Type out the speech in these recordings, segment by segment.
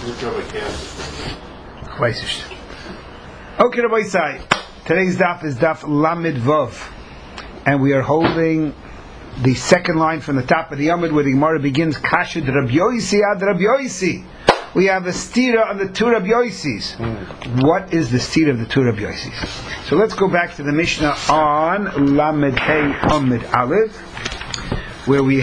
Okay, Rabbi Isai. Today's daf is daf Lamed Vav, and we are holding the second line from the top of the Amud where the Gemara begins Kashid Rabbi Yosi ad Rabbi Yosi. We have a stira on the two Rabbi Yosis. What is the stira of the two Rabbi Yosis? So let's go back to the Mishnah on Lamed Hey Amud Aleph, where we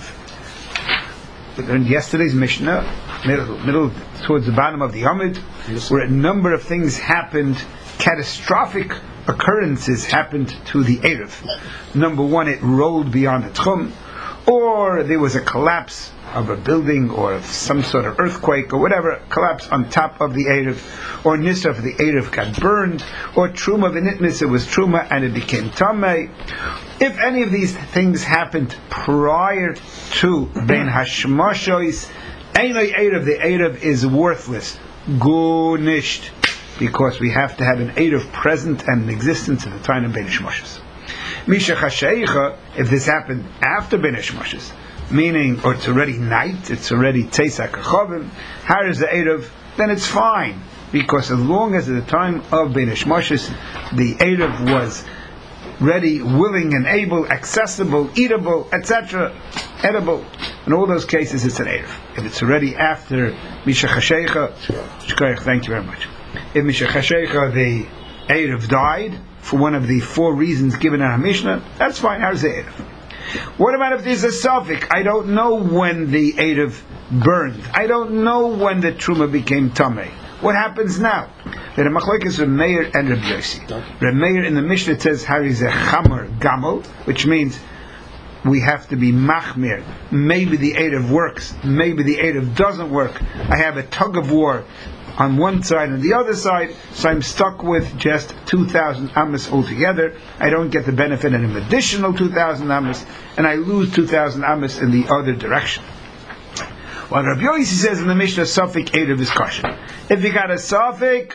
learned yesterday's Mishnah, middle towards the bottom of the Amud, where a number of things happened, catastrophic occurrences happened to the Erev. Number one, it rolled beyond the Tchum, or there was a collapse of a building, or of some sort of earthquake, or whatever, collapse on top of the Erev, or Nisa for the Erev got burned, or Truma v'nitnis, it was Truma and it became Tamei. If any of these things happened prior to Ben Hashmashos, Einoi Erev, the Erev is worthless. Gunisht, because we have to have an Erev present and in existence at the time of Ben Hashmashos. Misha Chasheicha, if this happened after Ben Hashmashos, meaning, or it's already night, it's already Teisak Chavim, how is the Erev? Then it's fine, because as long as at the time of Ben Hashmashos, the Erev was ready, willing and able, accessible, eatable, etc., edible. In all those cases, it's an Erev. If it's already after Misha Chasheicha, thank you very much. If Misha Chasheicha, the Erev died for one of the four reasons given in our Mishnah, that's fine. How's the Erev? What about if there's a suffix? I don't know when the Erev burned. I don't know when the Truma became Tamei. What happens now? There are machlokes Reb Meir and Reb Yosi. Reb Meir in the Mishnah it says Harizeh Chamor Gamel, which means we have to be machmir. Maybe the Erev works, maybe the Erev doesn't work. I have a tug of war on one side and the other side, so I'm stuck with just 2,000 amas altogether. I don't get the benefit of an additional 2,000 amas, and I lose 2,000 amas in the other direction. While Rabbi Yosi says in the Mishnah, Safik Erev is kosher. If you got a Safik,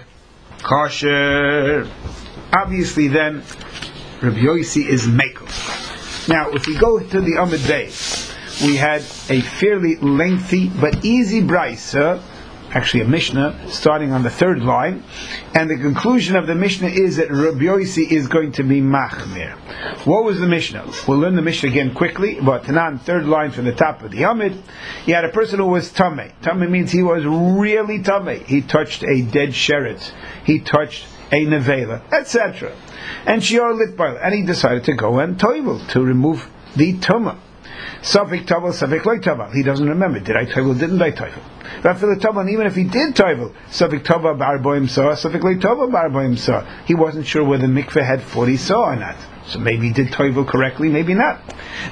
kosher. Obviously then, Rabbi Yosi is mekel. Now, if we go to the Amud Beis, we had a fairly lengthy but easy brisa, actually a Mishnah, starting on the third line, and the conclusion of the Mishnah is that Rabbi Yosi is going to be machmir. What was the Mishnah? We'll learn the Mishnah again quickly, but Tanan, third line from the top of the Amud, he had a person who was tamei. Tamei means he was really tamei. He touched a dead sheretz, he touched a nevela, etc. And shior litbar, and he decided to go and toivel, to remove the tumah. Safik tavel, safik loy tavel. He doesn't remember. Did I toivel? Didn't I toivel? And even if he did toivel, safik tavel bar boim saw, safik loy tavel bar boim saw. He wasn't sure whether the mikveh had 40 saw or not. So maybe he did toivel correctly, maybe not.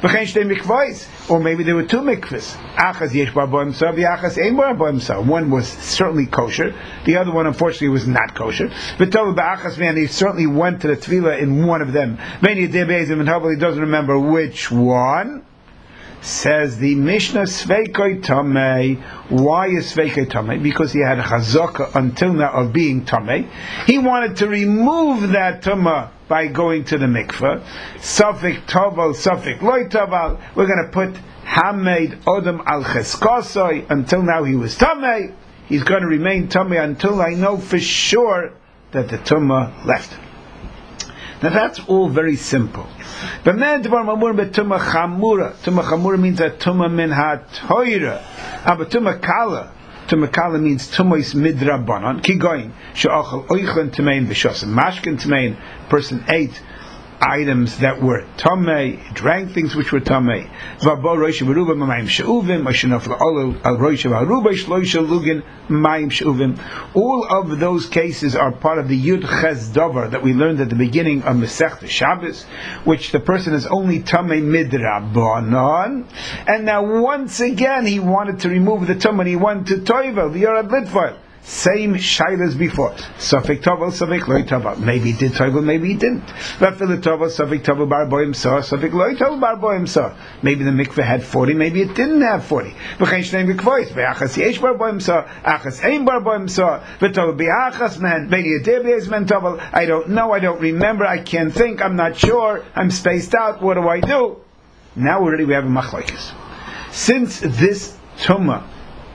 Or maybe there were two mikvahs. Achas yesh bar boim saw, v'achas ein bar boim saw. One was certainly kosher. The other one, unfortunately, was not kosher. But tovel ba'achas man, he certainly went to the tefillah in one of them. Many debezim and he doesn't remember which one. Says the Mishnah, Sveikoi Tamei. Why is Sveikoi Tamei? Because he had a chazaka until now of being Tamei. He wanted to remove that Tumah by going to the mikveh. Safik Toval, Safik Loi Toval. We're going to put Hamed Odom Al Cheskosoi. Until now he was Tamei. He's going to remain Tamei until I know for sure that the Tumah left. Now that's all very simple. But Tumah Chamura means that Tumah min ha-toira. But Tumah Kala means Tumahis midrabanan. Kigoyin she'achal oichlan tamein v'shosam mashkin tamein. Person ate items that were tamei, drank things which were tamei. V'abo roisha v'ruba m'mayim she'uvim, ashenaf l'olol al roisha v'aruba shloisha lugin m'mayim she'uvim. All of those cases are part of the Yud Ches Davar that we learned at the beginning of Masechta Shabbos, which the person is only tamei midrabanan. And now once again he wanted to remove the tumah, he wanted to toivel, the Yorad Litvar. Same shaila as before. Safik Tovel, Safik Loi Tovel. Maybe he did Tovel, maybe he didn't. Rafil Tovel, Safik Tovel Bar Boim Saw, Safik Loi Tovel Bar Boim Saw. Maybe the mikveh had 40, maybe it didn't have 40. V'chein shnei mikvois, v'achas yesh Bar Boim Saw, achas ein Bar Boim Saw, v'tovel b'achas man, b'ni yedeh b'ez man Tovel. I don't know, I don't remember, I can't think, I'm not sure, I'm spaced out, what do? Now already we have a machlokes. Since this tumah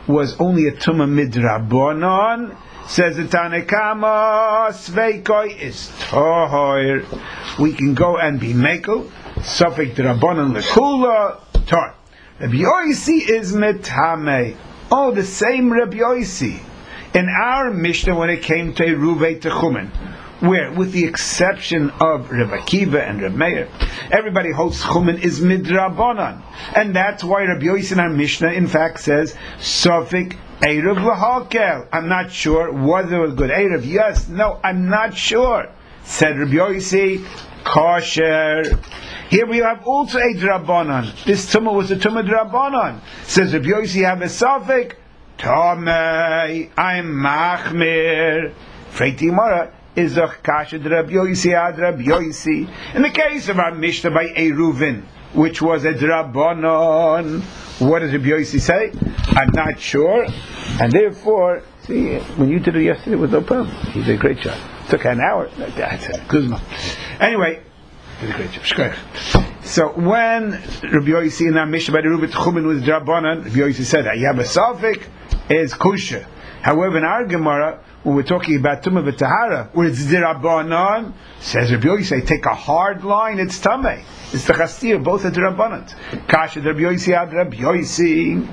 was only a tumah midrabanan. Says the Tanakama, Sveikoi is Tahir. We can go and be Mekel, Sufik Drabanan Lekula, Tar. Rabbi Yosi is Metame. Oh, the same Rabbi Yosi. In our Mishnah, when it came to Eruvei Techumen, where, with the exception of Rav Akiva and Rav Meir, everybody holds Chumen is Midrabanan. And that's why Rabbi Yosi in our Mishnah, in fact, says, Sufik Erev Lahakel. I'm not sure whether it was good Erev. Yes, no, I'm not sure. Said Rabbi Yosi, kosher. Here we have also a Drabanan. This Tumah was a Tumah Drabanan. Says Rabbi Yosi, have a Safek. Tomei, I'm Machmir. Freiti Mara is a kasha Rabbi Yosi ad Rabbi Yosi. In the case of our Mishnah by Eruvin, which was a Drabanan, what does Rabbi Yosi say? I'm not sure, and therefore, see, when you did it yesterday, it was no problem. He did a great job. It took an hour. That's it. Anyway, did a great job. So when Rabbi Yosi in our Mishnah by the Rubit Chumin was Drabanan, Rabbi Yosi said, "Ayab Safik is kusha." However, in our Gemara, when we're talking about Tumah v'Tahara, where it's Drabanan, says Rabbi Yosi, take a hard line, it's Tameh. It's the Chastir, both are Drabanans. Kasha Rabbi Yosi ad Rabbi Yosi.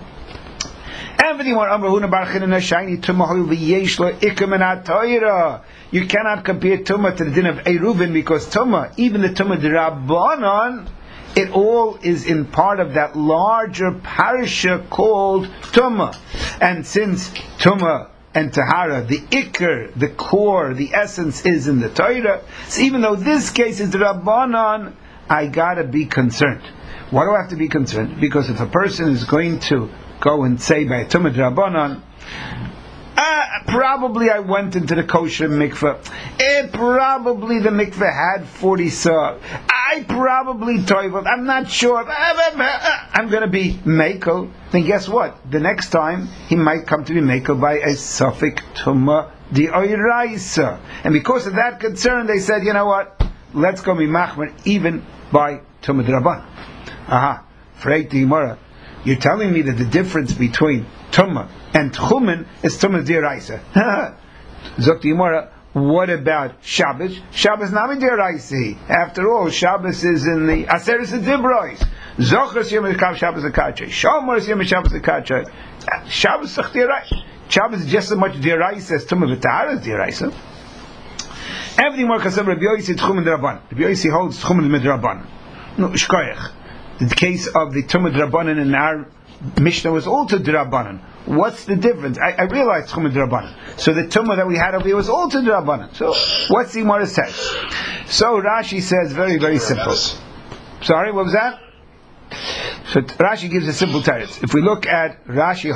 You cannot compare Tumah to the din of Eruvin, because Tumah, even the Tumah Drabanan, it all is in part of that larger parasha called Tumah. And since Tumah and Tahara, the Iker, the core, the essence is in the Torah, so even though this case is Drabanan, I gotta be concerned. Why do I have to be concerned? Because if a person is going to go and say by Tumah Drabanan, probably I went into the kosher mikveh. Probably the mikveh had 40 saw. I probably toiveled. I'm not sure. I'm going to be mekel. Then guess what? The next time he might come to be mekel by a Safik Tumah di Oiraisa. And because of that concern, they said, you know what? Let's go be machmer even by Tumah Draban. Aha. Freit di Gemara. You're telling me that the difference between Tumah and Tchumen is Tumah D'Oraisa. Zok Gemara, what about Shabbos? Shabbos not D'Oraisa. After all, Shabbos is in the Aseres Dibros. Zochos Yom Kav Shabbos Akachay. Shomer Yom Shabbos Akachay. Shabbos is D'Oraisa. Shabbos is just as much D'Oraisa as Tumah V'Tahara is D'Oraisa. Everything more because of Rabbi Yosi Tchumen D'Rabban. Rabbi Yosi holds Tchumen D'Rabban. No, Shkoyach. The case of the Tumah D'Rabbanan in our Mishnah was also D'Rabbanan. What's the difference? I realized Tumah D'Rabbanan. So the Tumah that we had over here was also D'Rabbanan. So what's the Gemara says? So Rashi says very, very simple. Sorry, what was that? So Rashi gives a simple teretz. If we look at Rashi,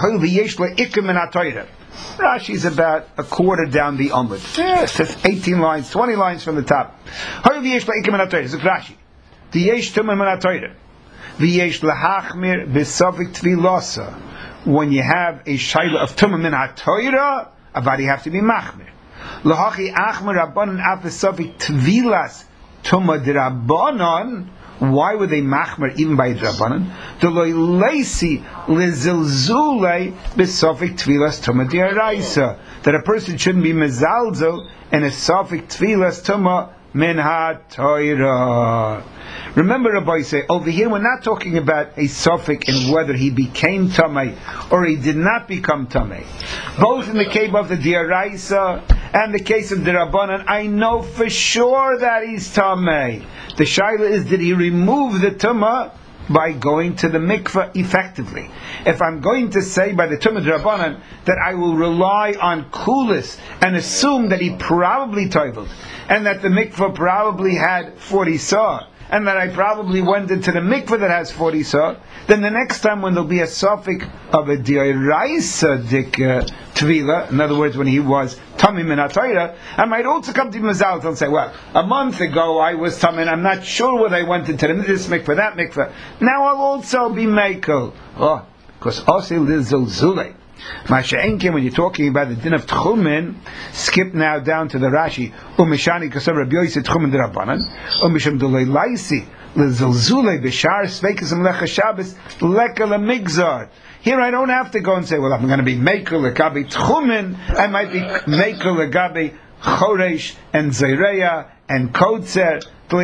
Rashi is about a quarter down the Amud. Yes, 18 lines, 20 lines from the top. Rashi. The Yesh Tumah Manatoyre. V'yesh lahachmir b'safik tvilasa. When you have a shayla of tumah min ha'toira, avadi have to be machmir. Lahachi achmir rabbanon af b'safik tvilas tumah d'rabbanon. Why were they machmir even by d'rabbanon? D'loi leisi lezilzulei b'safik tvilas tumah d'oraisa. That a person shouldn't be mezalzo in a safik tvilas tumah min ha'toira. Remember, Rabbi say over here we're not talking about a suffix in whether he became tamei or he did not become tamei. Both in the case of the D'Oraisa and the case of the Rabbanan, I know for sure that he's tamei. The shaila is, did he remove the tumah by going to the mikveh effectively? If I'm going to say by the tumah Rabbanan that I will rely on kulis and assume that he probably toiveled and that the mikveh probably had 40 saw, and that I probably went into the mikveh that has 40 saw, then the next time when there'll be a suffix of a D'Oraisa tvila, in other words, when he was tamim in Atayra, I might also come to Mazal and say, well, a month ago I was tamim, I'm not sure whether I went into this mikveh, that mikveh. Now I'll also be mekel. Oh, because osil lizul zulei. Masha'enkim, when you're talking about the din of Tchumen, skip now down to the Rashi. Umishani kasav Rabbi Yosi Tchumen d'Rabbanan. Umisham d'lei laisi lezilzulei b'shar sveikas lecha Shabbos leka lemigzar. Here I don't have to go and say, well, I'm going to be Mekel Legabi Tchumen, I might be Mekel Legabi Choresh and Zereya and Kotzer. The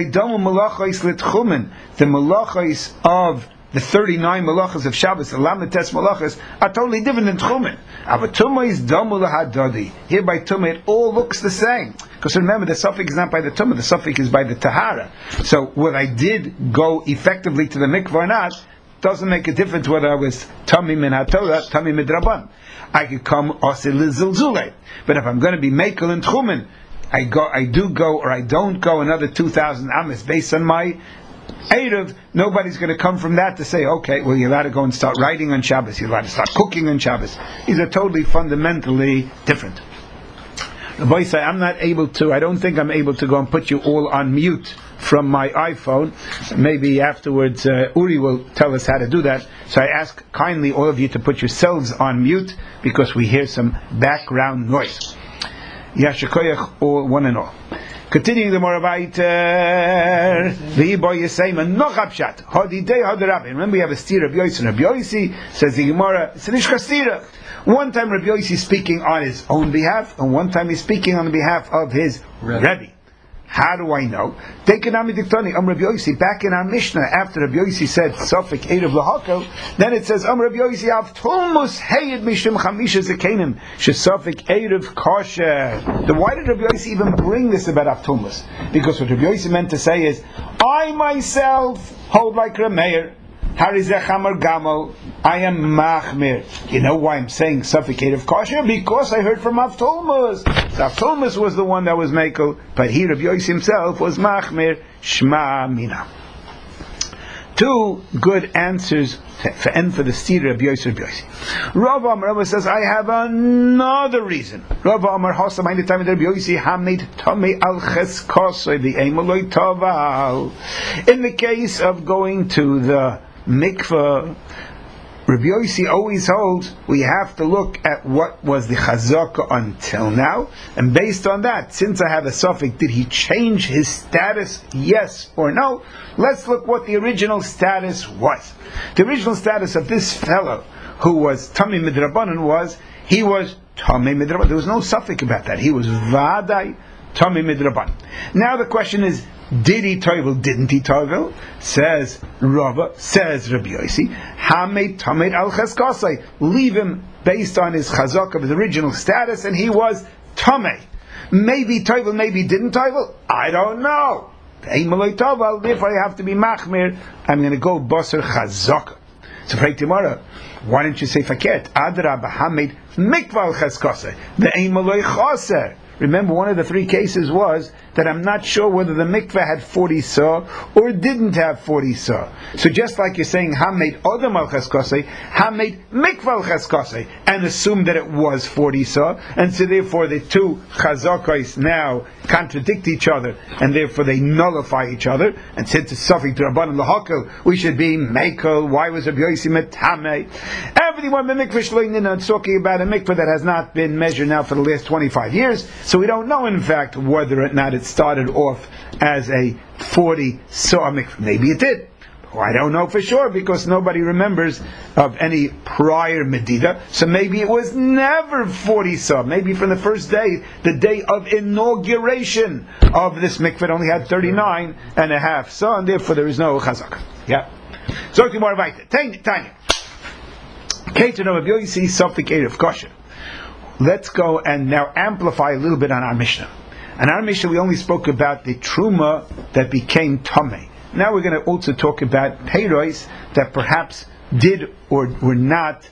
malachos of the 39 malachos of Shabbos, the Lametes malachos, are totally different than Tchumen. Tumah is damu lahadadi. Here by Tumah it all looks the same. Because remember, the suffix is not by the Tumah, the suffix is by the Tahara. So whether I did go effectively to the mikvah or not, doesn't make a difference whether I was Tamim min HaTorah, Tamim midraban. I could come Osil Zilzule. But if I'm going to be Mekel and Tchumen, I do go, or I don't go another 2,000 amas based on my Erev. Nobody's going to come from that to say, okay, well, you're allowed to go and start writing on Shabbos, you're allowed to start cooking on Shabbos. These are totally fundamentally different. The boy say, I don't think I'm able to go and put you all on mute from my iPhone. Maybe afterwards Uri will tell us how to do that. So I ask kindly all of you to put yourselves on mute because we hear some background noise. Yashakoyach, all one and all. Continuing the Moraviter, the Yiboy Yisayma Nochabshat, Hodidei Hodarabin. Remember, we have a steer of Yosi, and Rabbi Yosi says the Gemara, Sinishka Stira. One time Rabbi Yosi is speaking on his own behalf, and one time he's speaking on behalf of his Rebbe. How do I know? Take an Amidiktoni, Rabbi Yosi, back in our Mishnah, after Rabbi Yosi said, Sofik Erev Lahakel, then it says, Rabbi Yosi, Avtulmus Heyed Mishim Chamisha Zekenim, Shesofik Erev Kosher. Then why did Rabbi Yosi even bring this about Avtulmus? Because what Rabbi Yosi meant to say is, I myself hold like Rameir, Harizech Amar Gamo, I am Machmir. You know why I'm saying suffocative kosher? Because I heard from Avtulmus. So Avtulmus was the one that was Mekel, but he, Rabbi Yosi himself, was Machmir, Shma Mina. Two good answers for the steer of Rabbi Yosi. Rav Amar says, I have another reason. Rav Amar Hosam in the time of Rabbi Yosi Hamid Tomei Al Cheskosoi the Emaloi Toval. In the case of going to the mikvah, Rabbi Yosi always holds we have to look at what was the chazaka until now, and based on that, since I have a suffix, did he change his status, yes or no? Let's look what the original status was. The original status of this fellow who was Tamei Midrabanan was, he was Tamei Midrabanan. There was no suffix about that. He was Vadai Tamei Midrabanan. Now the question is, did he tovel? Didn't he tovel? Says Rava, says Rabbi Yosi, Hamei Tamed Al Cheskosai. Leave him based on his chazak of his original status, and he was Tamei. Maybe tovel, maybe didn't tovel. I don't know. Therefore I have to be Machmir. I'm going to go Basar Chazaka. So for tomorrow, why don't you say Faket? Adra Bahamid Mikval Cheskosai. The Eimaloi Chaser. Remember, one of the three cases was that I'm not sure whether the mikveh had 40 sa or didn't have 40 sa. So just like you're saying Hamed Odom al Cheskosei, Hamed Mikveh al Cheskosei, and assume that it was 40 sa, and so therefore the two chazakos now contradict each other, and therefore they nullify each other. And since it's Safik Rabban Lahakel, we should be Mekel. Why was Rabbi Yosi Metame? Everyone the mikveh shleinin is talking about a mikveh that has not been measured now for the last 25 years. So we don't know, in fact, whether or not it started off as a 40 saw mikveh. Maybe it did. Well, I don't know for sure because nobody remembers of any prior medida. So maybe it was never 40 saw. Maybe from the first day, the day of inauguration of this mikveh, only had 39 and a half saw, and therefore there is no chazak. Yeah. So tomorrow, Tanya. Keter of Yosi Sofik Erev Kosher. Let's go and now amplify a little bit on our Mishnah. In our Mishnah, we only spoke about the truma that became tamei. Now we're going to also talk about peiros that perhaps did or were not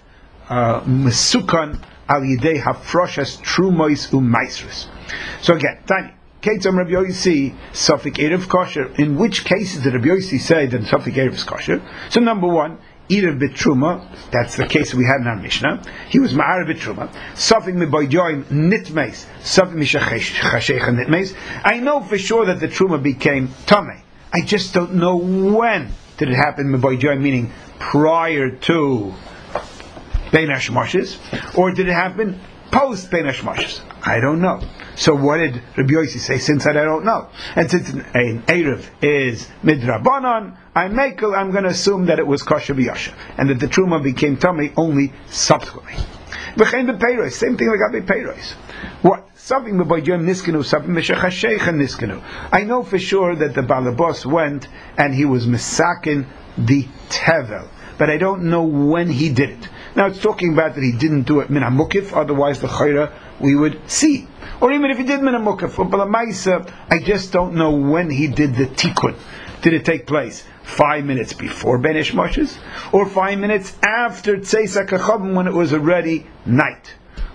mesukan al yidei hafroshas trumois u'maisrus. So again, Tanya. Ketzam Rabbi Yosi Sofik Erev Kosher. In which cases did Rabbi Yosi say that Sofik Erev is kosher? So number one, Erev B'Truma, that's the case we had in our Mishnah. He was Ma'ar B'Truma. Sofik M'Boyjoim Nitmeis, Sofik M'Shacheshecha Nitmeis. I know for sure that the Truma became Tamei. I just don't know when did it happen, M'Boyjoim, meaning prior to Bein HaShmoshes, or did it happen post Bein HaShmoshes? I don't know. So what did Rabbi Yosi say? Since I don't know, and since an Erev is Midrabanan, I'm going to assume that it was kosher b'yasha, and that the truma became tummy only subsequently. Same thing like Abbe Peiros. What? Something b'boyjom niskenu, something b'shechashecha niskenu. I know for sure that the balabos went and he was misakin the tevel, but I don't know when he did it. Now it's talking about that he didn't do it min hamukif, otherwise the chayra we would see. Or even if he did min hamukif, but I just don't know when he did the tikkun. Did it take place 5 minutes before Ben Ish Moshes, or 5 minutes after Tzeis HaKachavim when it was already night?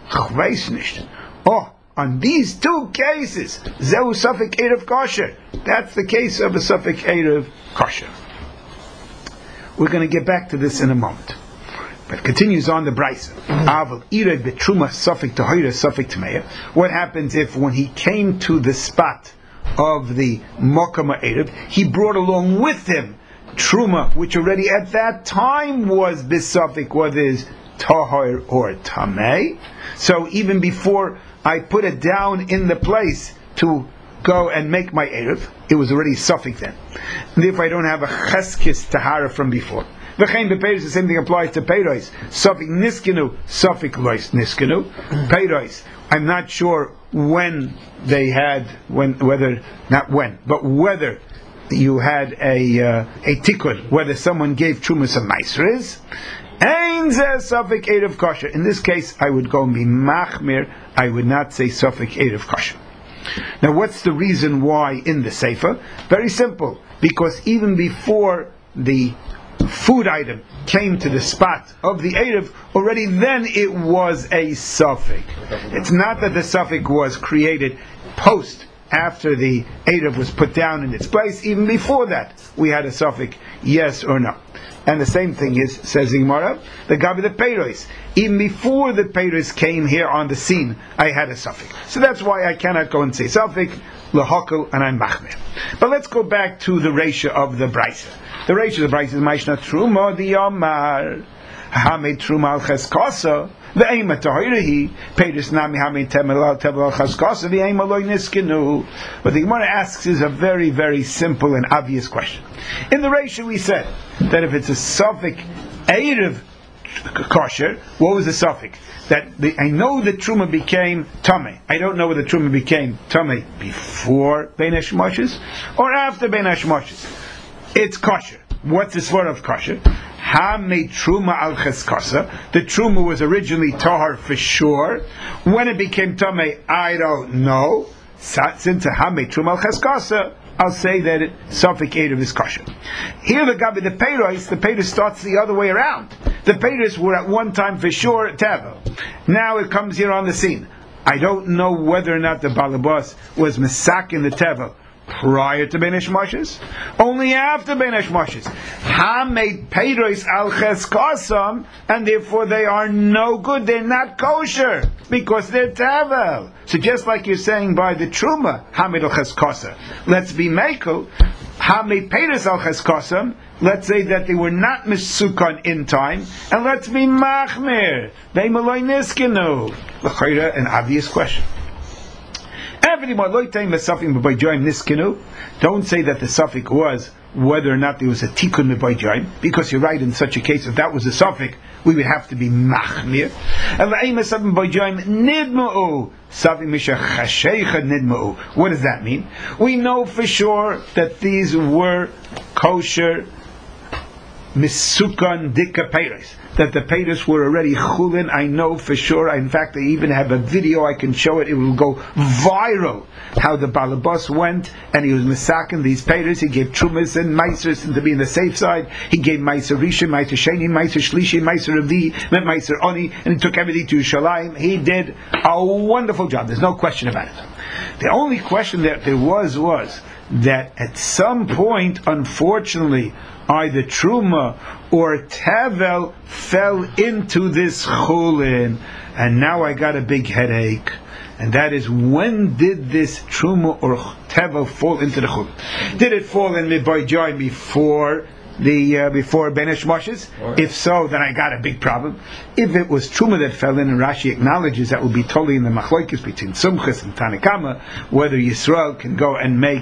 Oh, on these two cases, Zehu Safek Erev Kosher. That's the case of a Safek Erev Kosher. We're going to get back to this in a moment. But it continues on the Brisa. Aval Ired Betruma Safek Tahira Safek Tmeya. What happens if when he came to the spot of the Mokama Erev, he brought along with him Truma, which already at that time was Bisafik, whether it is Tahir or Tameh. So even before I put it down in the place to go and make my Erev, it was already Safik then. And if I don't have a Cheskis Tahara from before. V'chein b'peiros, the same thing applies to Peiros. Safik Niskenu, Safik Lois Niskenu. Peiros, I'm not sure when they had, whether you had a tikkun, whether someone gave trumas of maisres. Ein zeh safek erev kosher. In this case, I would go and be machmir. I would not say safek erev kosher. Now, what's the reason why in the sefer? Very simple. Because even before the food item came to the spot of the erev, already then it was a safek. It's not that the safek was created after the erev was put down in its place. Even before that, we had a safek, yes or no. And the same thing is, says the Gemara, the Gabi the Peiros. Even before the Peiros came here on the scene, I had a safek. So that's why I cannot go and say safek, lahakal, and I'm machmir. But let's go back to the ratio of the Brisa. The ratio of the Brisa is Maishna Truma the Yomar. Hamid Truma al Cheskasa. The aim at Tahirahi, Pedis Nami Hamid Temel al Tebel al Cheskasa, the aim aloy niskenu. What the Gemara asks is a very, very simple and obvious question. In the ratio we said that if it's a Safek Erev kosher, what was the Safek? That I know the Truma became Tameh. I don't know whether the Truma became Tameh before Bein Hashmoshes or after Bein Hashmoshes. It's kosher. What's the sort of kosher? Ha made Truma al Cheskasa. The Truma was originally Tahar for sure. When it became Tameh, I don't know. Since Ha made Truma al Cheskasa, I'll say that Safek Erev is kosher. Here the Peiros starts the other way around. The Peiros were at one time for sure Tevel. Now it comes here on the scene. I don't know whether or not the Balabas was Mesak in the Tevel prior to Bein Hashmoshes, only after Bein Hashmoshes. Ha made Peiros al Cheskasam, and therefore they are no good. They're not kosher because they're Tevel. So just like you're saying by the Truma, Ha made al Cheskasa, let's be Mekel. Ha made Peiros al Cheskasam. Let's say that they were not Misukon in time, and let's be Machmir. They Malay Niskenu. An obvious question. Don't say that the suffix was whether or not there was a tikkun mebayjayim, because you're right, in such a case, if that was a suffix, we would have to be machmir. What does that mean? We know for sure that these were kosher misukan dika peiros, that the peiros were already chulin. I know for sure. In fact, I even have a video. I can show it. It will go viral. How the balabas went and he was misakin these peiros. He gave trumas and meisers, and to be in the safe side, he gave meiser rishon, meiser sheni, meiser shlishi, meiser revi, meiser oni, and he took everything to Yerushalayim. He did a wonderful job. There's no question about it. The only question that there was that at some point, unfortunately, either Truma or Tevel fell into this chulin, and now I got a big headache. And that is, when did this Truma or Tevel fall into the chulin? Did it fall in Mibayjai before Bein Hashmoshes? If so, then I got a big problem. If it was Truma that fell in, and Rashi acknowledges that would be totally in the machlokes between Sumchus and Tanakama, whether Yisrael can go and make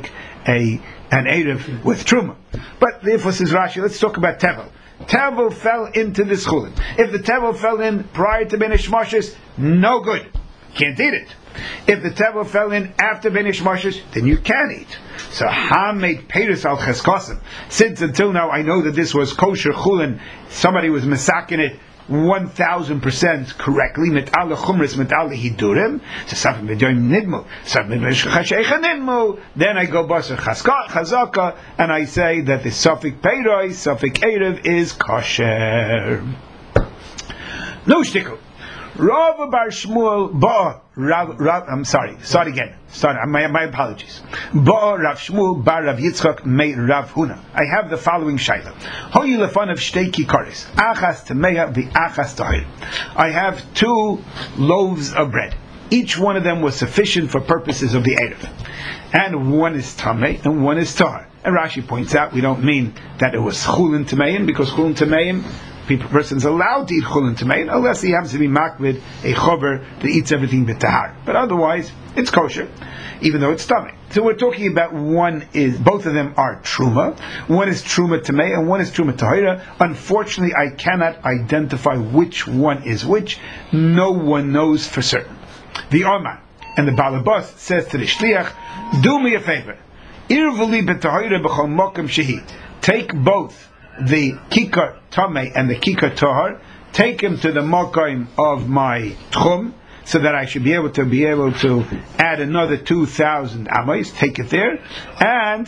an Erev with Truma. But therefore, says Rashi, let's talk about Tevel. Tevel fell into this chulin. If the Tevel fell in prior to Benish Moshes, no good. Can't eat it. If the Tevel fell in after Benish Moshes, then you can eat. So Ham made Peiros al Cheskosim. Since until now I know that this was kosher chulin, somebody was masakin it 1,000% correctly, mit'al chumris, mit'al hidurim. So safim v'doim nidmu, safim v'shachashecha nidmu. Then I go basar chazaka, and I say that the suffix peiros, suffix erev is kosher. No shtickle. Rav bar Shmuel I'm sorry. Start again. My apologies. Ba Rav Shmuel bar Rav Yitzchak mei Rav Huna. I have the following shaila. Hoyu lefanav shtei kikaris. Achas temeya v'achas tahir. I have 2 loaves of bread. Each one of them was sufficient for purposes of the Erev. And one is tamei and one is tahar. And Rashi points out we don't mean that it was chulin tameim, because chulin tameim, person's allowed to eat chulin tamein unless he happens to be makvid a chover that eats everything b'tahar. But otherwise, it's kosher, even though it's tummy. So we're talking about both of them are truma. One is truma tamei and one is truma tahira. Unfortunately, I cannot identify which one is which. No one knows for certain. The Omar and the Balabas says to the shliach, do me a favor. Irvuli b'tahira b'chol mokem shehi. Take both the kikar tamei and the kikar tahar, take him to the mokaim of my tchum, so that I should be able to add another 2,000 amayis. Take it there, and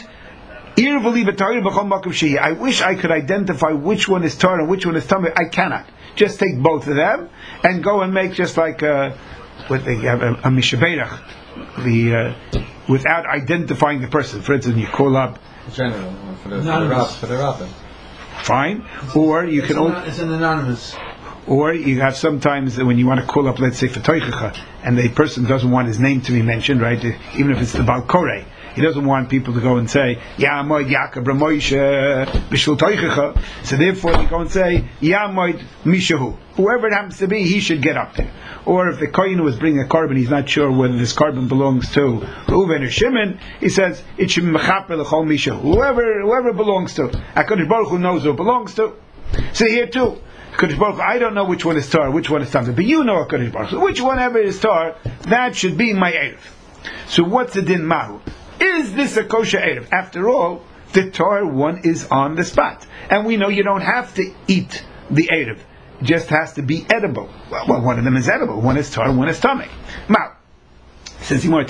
I wish I could identify which one is tahar and which one is tamei. I cannot. Just take both of them and go and make just like what they have a mishaberach, without identifying the person. For instance, you call up general for the rabbi. Fine, or you can. It's an anonymous. Or you have sometimes when you want to call up, let's say for Toichacha, and the person doesn't want his name to be mentioned, right? Even if it's the Baal Koreh, he doesn't want people to go and say Yamoid Yaakov Ramoisha Bishul Toichacha. So therefore, you go and say Yamoid Mishahu. Whoever it happens to be, he should get up there. Or if the Kohen was bringing a carbon, he's not sure whether this carbon belongs to Reuven or Shimon, he says it should be Mechaper L'chol Mishahu. Whoever it belongs to. HaKadosh Baruch Hu knows who it belongs to. So here too. HaKadosh Baruch Hu, I don't know which one is Torah, which one is Tameh, but you know HaKadosh Baruch Hu. Which one ever is Torah, that should be my Erev. So what's the din Mahu? Is this a kosher Erev? After all, the Torah one is on the spot. And we know you don't have to eat the Erev. It just has to be edible. Well, one of them is edible. One is Torah, one is Tameh. Mahu. Since we can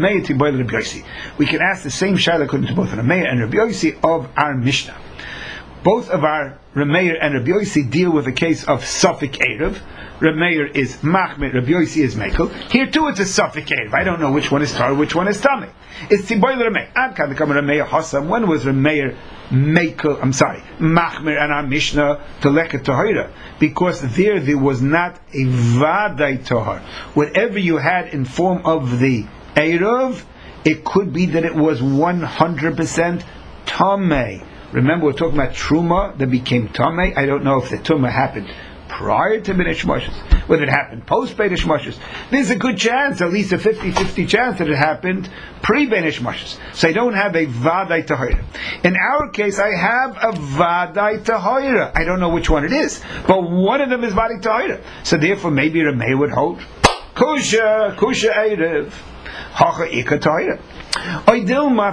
ask the same shayla according to both Rameir and Rabbi Yossi of our Mishnah. Both of our Rameir and Rabbi Yossi deal with a case of Suffolk Erev. Rameir is Machmir, Rabbi Yossi is Mekel. Here too it's a Suffolk Erev. I don't know which one is Torah, which one is Tameh. It's Tiboy Rameir. Ad can become Rameir Hassam. When was Rameir Mekel? Machmir and our Mishnah to Leket Tahira, because there was not a Vadai Tahar. Whatever you had in form of the Erev, it could be that it was 100% Tameh. Remember, we're talking about Truma that became Tameh. I don't know if the Truma happened prior to Benish Moshes, whether it happened post Benish Moshes. There's a good chance, at least a 50-50 chance, that it happened pre-Benish Moshes. So I don't have a Vadai Tahira. In our case, I have a Vadai Tahira. I don't know which one it is, but one of them is Vadai Tahira. So therefore, maybe Rameh would hold Kusha Erev Hacha Ika Tahira. When did Rabbi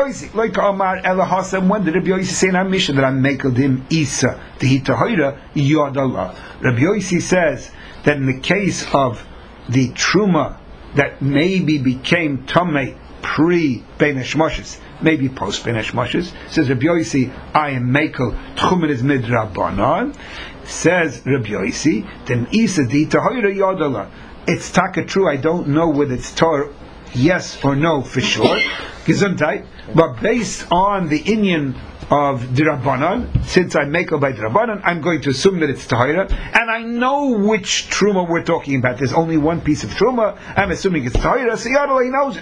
Yossi say in our mission that I makeled him Isa the Hitahira Yod Allah? Rabbi Yossi says that in the case of the Truma that maybe became Tameh pre Benish Moshes, maybe post Benish Moshes, says Rabbi Yossi, I am makel Tchumen is midrabanan. Says Rabbi Yossi, then Isa the Hitahira Yod Allah. It's taka true. I don't know whether it's Torah. Yes or no for sure, Gesundheit, but based on the inyan of Dirabanan, since I make it by Dirabanan, I'm going to assume that it's Tahira, and I know which Truma we're talking about. There's only one piece of Truma, I'm assuming it's Tahira, so Yadala, he knows it.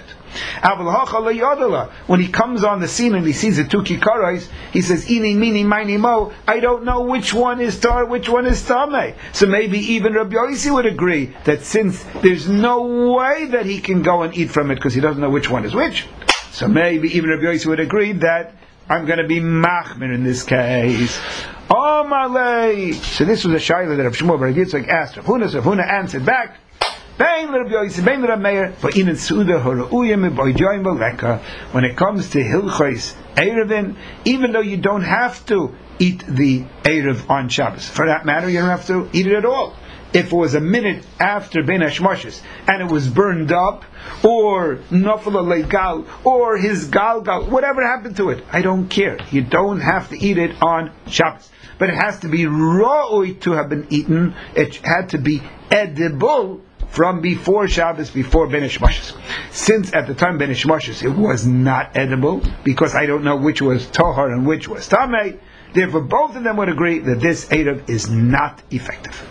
When he comes on the scene and he sees the 2 kikarais, he says, Ini, mini, mini, mo, I don't know which one is Tar, which one is Tameh. So maybe even Rabbi Yossi would agree that since there's no way that he can go and eat from it because he doesn't know which one is which, So maybe even Rabbi Yossi would agree that I'm going to be machmir in this case. Oh malay! So this was a shayla that Rav Shmuel bar Yitzchak asked Rav Huna. So Rav Huna answered back, when it comes to Hilchos Erevin, even though you don't have to eat the Erev on Shabbos, for that matter, you don't have to eat it at all. If it was a minute after Ben Hashmoshes and it was burned up, or Nafal Legal, or his Galgal, whatever happened to it, I don't care. You don't have to eat it on Shabbos. But it has to be ra'oi to have been eaten. It had to be edible from before Shabbos, before Ben Hashmoshes. Since at the time Ben Hashmoshes it was not edible, because I don't know which was Tohar and which was Tamei, therefore both of them would agree that this Erev is not effective.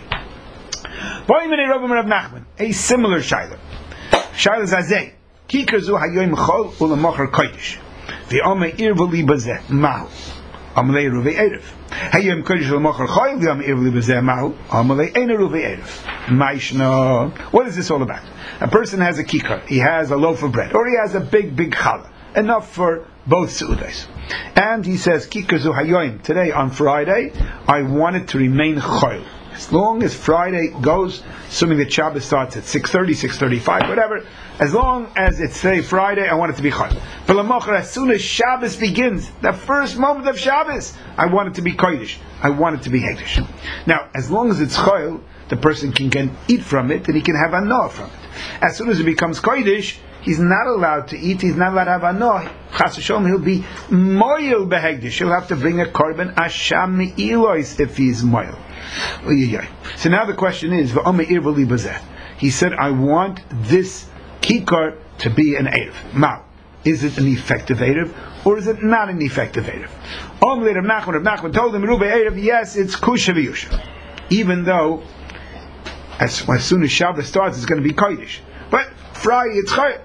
A similar Shaila. Shaila Zazeh. Kikazu hayoim chol u'lemocher kodesh. V'omei irvali bazeh. Mahu. Amalei ruvei Erev. Hayom kodesh u'lemocher chol v'omei irvali bazeh. Mahu. Amalei ena ruvei Erev. Maishna. What is this all about? A person has a kikar. He has a loaf of bread. Or he has a big challah. Enough for both seudas. And he says, Kikazu hayoim. Today, on Friday, I want it to remain chol. As long as Friday goes, assuming that Shabbos starts at 6:30, 6:35, whatever, as long as it's today Friday, I want it to be chol. But as soon as Shabbos begins, the first moment of Shabbos, I want it to be kodesh. I want it to be hekdesh. Now, as long as it's chol, the person can eat from it, and he can have anoah from it. As soon as it becomes kodesh, he's not allowed to eat, he's not allowed to have anoah. Chas v'sholom, he'll be moil behekdesh. He'll have to bring a korban asham mi'ilois if he's moil. So now the question is, he said, I want this kikar to be an Erev. Now, is it an effective Erev, or is it not an effective Erev? Rav Nachman told him, yes, it's kusha v'yusha. Even though, as soon as Shabbos starts, it's going to be kodesh. But Friday, it's chayil.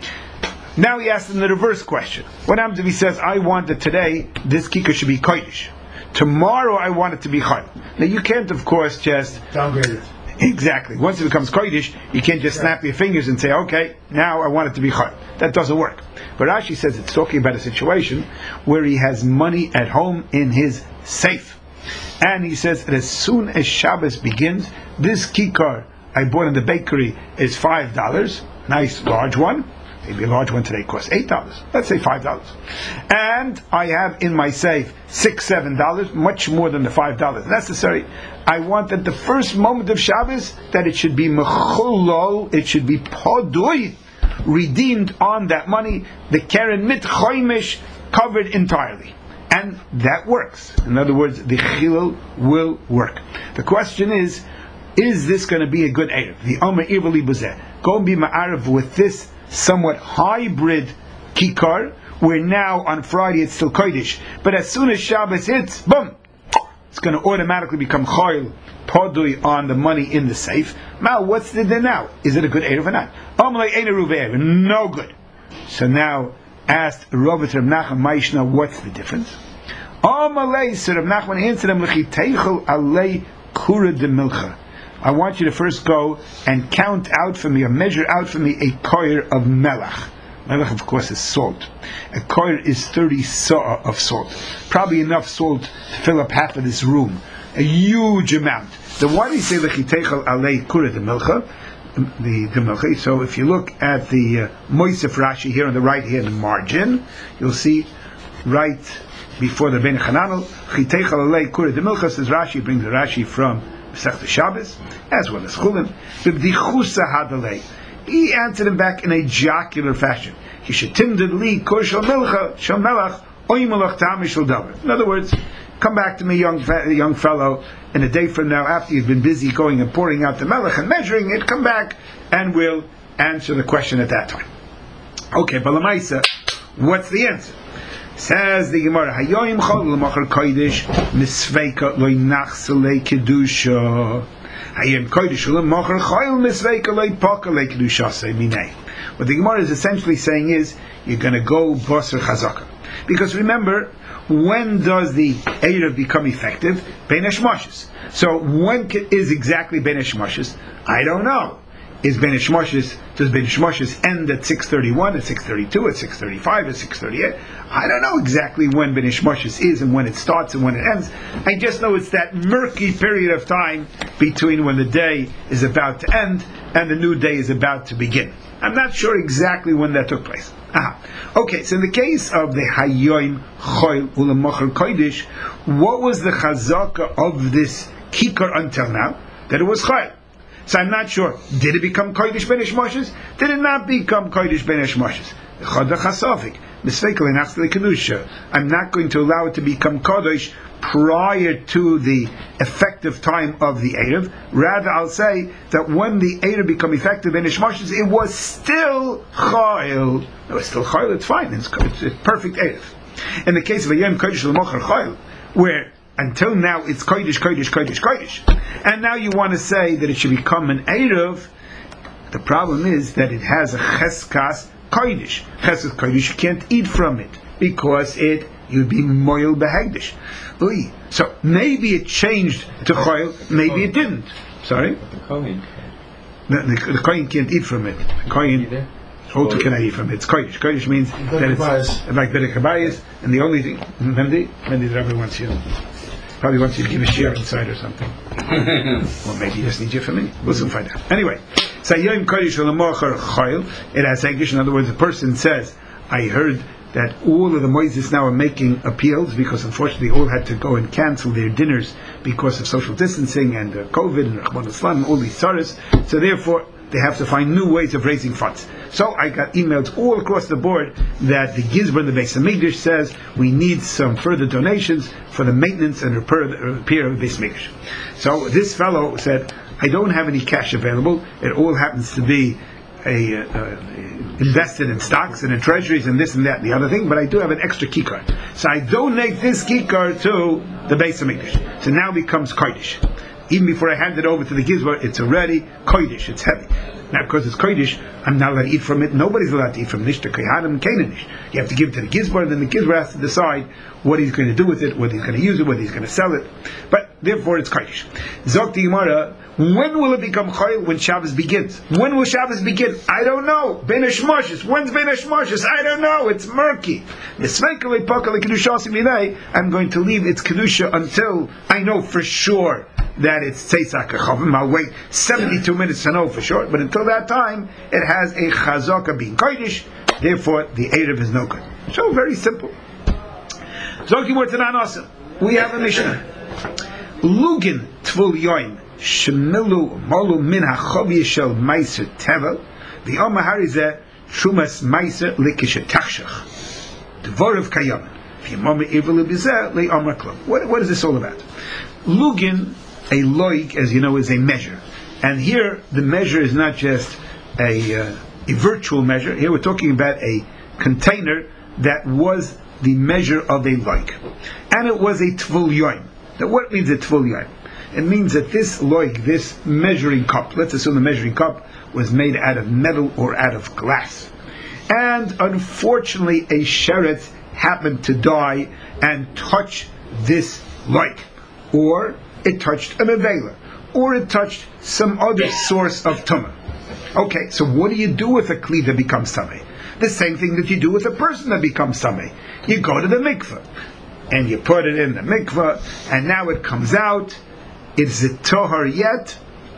Now he asks him the reverse question. What happens if he says, I want that today, this kikar should be kodesh. Tomorrow I want it to be chayil. Now you can't, of course, just downgrade it. Exactly. Once it becomes kodesh, you can't just snap your fingers and say, okay, now I want it to be chayil. That doesn't work. But Rashi says it's talking about a situation where he has money at home in his safe. And he says that as soon as Shabbos begins, this kikar I bought in the bakery is $5, nice large one. Maybe a large one today costs $8. Let's say $5. And I have in my safe $6, $7, much more than the $5 necessary. I want that the first moment of Shabbos, that it should be mechulol, it should be podui, redeemed on that money, the keren mit choimish, covered entirely. And that works. In other words, the chilul will work. The question is this going to be a good Erev? The Omer Irvali Buzeh. Go and be ma'arav with this somewhat hybrid kikar, where now on Friday it's still kodesh, but as soon as Shabbos hits, boom, it's going to automatically become chayil, podui on the money in the safe. Now, what's the din now? Is it a good Erev or not? Amalei ein eruv, no good. So now, asked Rav Nachman Maishna, what's the difference? Amalei, so Rav Nachman answered him, l'chiteichel alei kura de milcha. I want you to first go and count out for me, or measure out for me, a koyer of melach. Melach, of course, is salt. A koyer is 30 sa'ah of salt. Probably enough salt to fill up half of this room. A huge amount. Then why do you say l'chiteichel alei kura de milcha? The milcha. So if you look at the Moisef Rashi here on the right hand margin, you'll see right before the Ben Chananel, chiteichel alei kura de milcha, says Rashi, brings the Rashi from Masechta Shabbos, as well as Chulin. He answered him back in a jocular fashion. In other words, come back to me, young fellow, in a day from now, after you've been busy going and pouring out the melech and measuring it, come back and we'll answer the question at that time. Okay, Balamaisa, what's the answer? Says the Gemara, Hayoim chol l'machar kodesh misveika loy nachsalei kedusha. Hayom kodesh l'machar chol misveika loy paka loy kedusha say minei. What the Gemara is essentially saying is, you're going to go basar chazaka. Because remember, when does the Erev become effective? Ben Hashmoshes. So when is exactly Ben Hashmoshes? I don't know. is Ben Ishmoshes? Does Ben Ishmoshes end at 6:31, at 6:32, at 6:35, at 6:38? I don't know exactly when Ben Ishmoshes is and when it starts and when it ends. I just know it's that murky period of time between when the day is about to end and the new day is about to begin. I'm not sure exactly when that took place. Okay, so in the case of the Hayoim Choil Ulamachar Kodesh, what was the chazaka of this kikar until now? That it was Choil. So I'm not sure. Did it become Kodesh Ben Ishmoshes? Did it not become Kodesh Ben Ishmoshes? I'm not going to allow it to become Kodesh prior to the effective time of the Erev. Rather, I'll say that when the Erev become effective Ben Ishmoshes, it was still Chayil. It was still Chayil, it's fine. It's perfect Erev. In the case of a Yom Kodesh L'Mocher Chayil, where until now it's Kodesh, Kodesh, Kodesh, Kodesh, and now you want to say that it should become an Erev, the problem is that it has a Cheskas Kodesh. Cheskas Kodesh, you can't eat from it, because you'd be Moil Behegdish. So maybe it changed to Choil, maybe it didn't. Sorry? The Kohen. The Kohen can't eat from it. The Kohen also cannot eat from it. It's Kodesh. Kodesh means that it's like Bedek Habayis, and the only thing, Mendy the Rabbi wants you. Probably wants you to give a share inside or something. Or maybe he just needs you for me. We'll soon find out. Anyway, Sayyim Kodesh L'Mocher Choil, it has English. In other words, the person says, I heard that all of the Moises now are making appeals, because unfortunately all had to go and cancel their dinners because of social distancing and COVID and Rahman Islam and all these tzaras. So therefore they have to find new ways of raising funds. So I got emails all across the board that the Gizbar in the Beis Hamikdash says we need some further donations for the maintenance and repair of the Beis Hamikdash. So this fellow said, I don't have any cash available. It all happens to be invested in stocks and in treasuries and this and that and the other thing, but I do have an extra kikar. So I donate this kikar to the Beis Hamikdash. So now it becomes Kodesh. Even before I hand it over to the Gizbar, it's already Kodesh, it's heavy. Now, because it's Kodesh, I'm not allowed to eat from it. Nobody's allowed to eat from it. You have to give it to the Gizbar, and then the Gizbar has to decide what he's going to do with it, whether he's going to use it, whether he's going to sell it. But therefore, it's Kodesh. Zok the Gemara, when will it become Chayil? When Shabbos begins. When will Shabbos begin? I don't know. Ben Ishmoshes. When's Ben Ishmoshes? I don't know. It's murky. I'm going to leave its Kedusha until I know for sure that it's Tzeitzak Chavim. I'll wait 72 minutes to know for sure, but until that time, it has a Chazaka being Kodesh, therefore the Erev is no good. So very simple. We have a Mishnah. Lugin Tvul Yoim Shemilu Molu Min HaChovye Shel Meiser Tevel the Omaharizeh Trumas Meiser Likishet Tachshach Dvorav Kayam V'Yamom Evil Bizeh Le Omar Klum. What is this all about? Lugin, a loig, as you know, is a measure, and here the measure is not just a virtual measure. Here we're talking about a container that was the measure of a loig, and it was a tvul yoim. Now, what means a tvul yoim? It means that this loig, this measuring cup, let's assume the measuring cup was made out of metal or out of glass, and unfortunately a sheretz happened to die and touch this loig, or it touched a mevela, or it touched some other source of tumah. Okay, so what do you do with a kli that becomes tameh? The same thing that you do with a person that becomes tameh. You go to the mikveh, and you put it in the mikveh, and now it comes out. Is it tohar yet?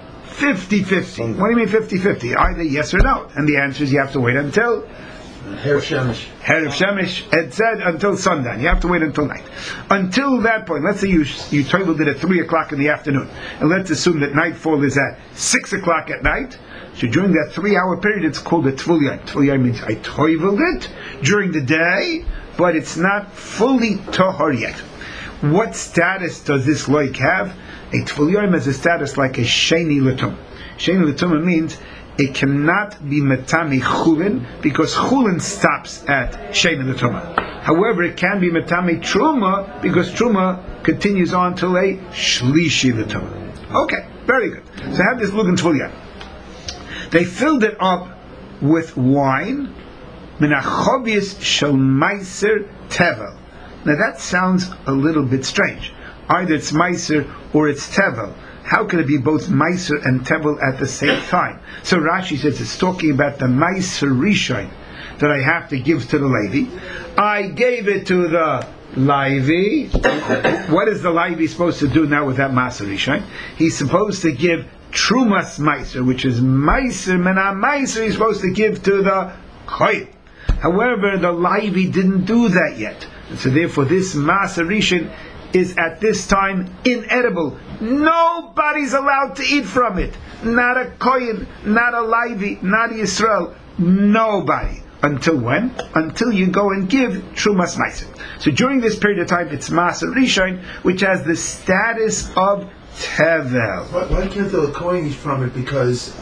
50-50. What do you mean 50-50? Either yes or no. And the answer is you have to wait until Erev Shemesh. Erev Shemesh, it said until sundown. You have to wait until night. Until that point, let's say you toiled it at 3 o'clock in the afternoon, and let's assume that nightfall is at 6 o'clock at night. So during that 3-hour period, it's called a tvul yoim. Tvul yoim means I toiled it during the day, but it's not fully tohar yet. What status does this loik have? A tvul yoim has a status like a sheni l'tumah. Sheni l'tumah means it cannot be metami chulin, because chulin stops at sheni l'tumah. However, it can be metami truma, because truma continues on till a shlishi l'tumah. Okay, very good. So have this look in tvul yoim. They filled it up with wine, minachobius shel meiser tevel. Now that sounds a little bit strange. Either it's meiser or it's tevel. How can it be both Meiser and Tevel at the same time? So Rashi says it's talking about the Meiser Rishon that I have to give to the Levi. I gave it to the Levi. What is the Levi supposed to do now with that Meiser Rishon? He's supposed to give Trumas Meiser, which is Meiser Mena Meiser. He's supposed to give to the Kohen. However, the Levi didn't do that yet, and so therefore this Meiser Rishon is at this time inedible. Nobody's allowed to eat from it. Not a Kohen, not a Levi, not a Yisrael. Nobody. Until when? Until you go and give Trumas Meiser. So during this period of time, it's Meiser Rishon, which has the status of Tevel. Why can't the Kohen eat from it? Because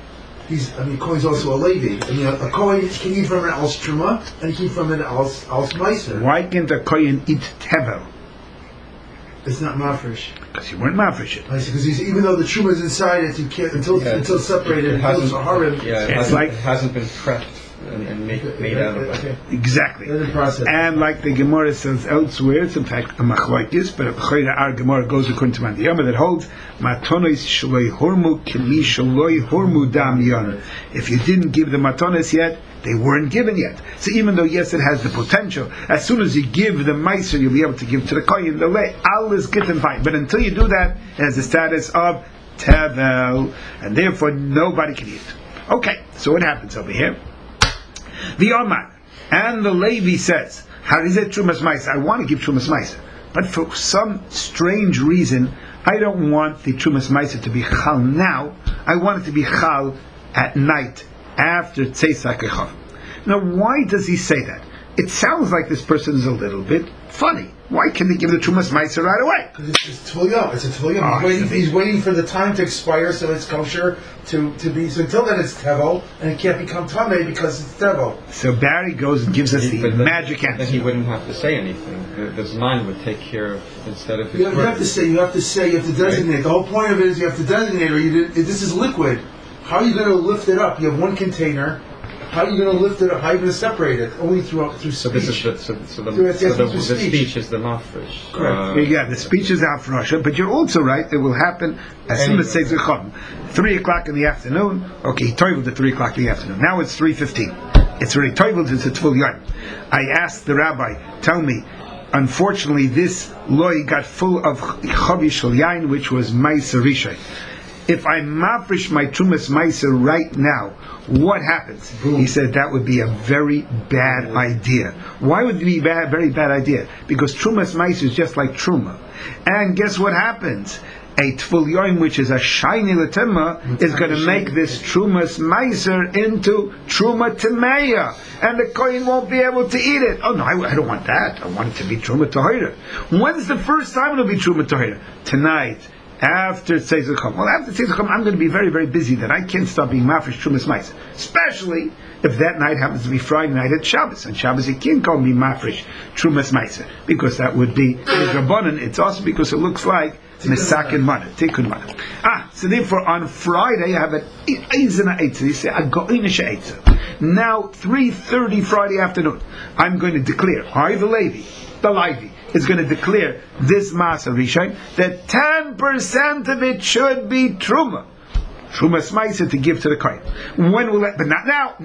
Kohen's also a Levi. A Kohen can eat from it als Truma, and he can eat from it als Meiser. Why can't a Kohen eat Tevel? It's not mafresh. Because you weren't mafresh it. Because even though the Truma is inside it, you can't until separated. It hasn't been prepped and made out of it. Exactly. And like the Gemara says elsewhere, it's in fact a machlokes, but our Gemara goes according to Mandiyama that holds matonos shloi hormu kili shloi hormu dam yon. If you didn't give the matonos yet, they weren't given yet. So even though yes, it has the potential, as soon as you give the meiser, you'll be able to give to the kohen. The way all is good and fine, but until you do that, it has the status of tevel, and therefore nobody can eat. Okay, so what happens over here? The Omar and the Levi says, "How is it Trumas Meiser? I want to give Trumas Meiser, but for some strange reason, I don't want the Trumas Meiser to be chal now. I want it to be chal at night after Tzeis HaKechavim." Now, why does he say that? It sounds like this person is a little bit funny. Why can't they give the Trumas Meiser right away? Because it's Tefillah Yom. It's a Tefillah Yom. He's waiting for the time to expire, so it's kosher to be. So until then, it's Tevel, and it can't become Tameh because it's Tevel. So Barry goes and gives us the magic answer. Then he wouldn't have to say anything. The Zman would take care of instead of. You have to say. You have to designate. Right. The whole point of it is you have to designate. This is liquid. How are you going to lift it up? You have one container. How are you going to lift it up? How are you going to separate it? Only through speech. So the speech is the mafresh. Correct. The speech is afresh, but you're also right. It will happen as soon as Tzeis HaKechavim. 3:00 in the afternoon. Okay, toiveled at 3:00 in the afternoon. Now it's 3:15. It's already toiveled. It's a Tefillah Yom. I asked the rabbi, tell me. Unfortunately, this loy got full of chavi shel yain, which was meiser rishon. If I mafresh my trumas meiser right now, what happens? He said that would be a very bad idea. Why would it be a very bad idea? Because trumas meiser is just like truma. And guess what happens? A tful yoim, which is a shiny latema, is going to make this trumas meiser into truma temeya, and the kohen won't be able to eat it. Oh no, I don't want that. I want it to be truma tahira. When's the first time it'll be truma tahira? Tonight. After Tzeis HaKechavim. Well, after Tzeis HaKechavim, I'm going to be very, very busy. Then I can't stop being mafresh Trumas Meiser. Especially if that night happens to be Friday night at Shabbos. On Shabbos, you can't go and be mafresh Trumas Meiser, because that would be Rabbanan. It's also because it looks like Misakin Mana, Tikkun Mana. So therefore, on Friday, you have an Eizena Eitzah. You say, Agoinisha Eitzah. Now, 3:30 Friday afternoon, I'm going to declare, the Levi, is going to declare this Ma'aser Rishon that 10% of it should be Truma. Trumas Meiser to give to the Kohen. When will that? But not now.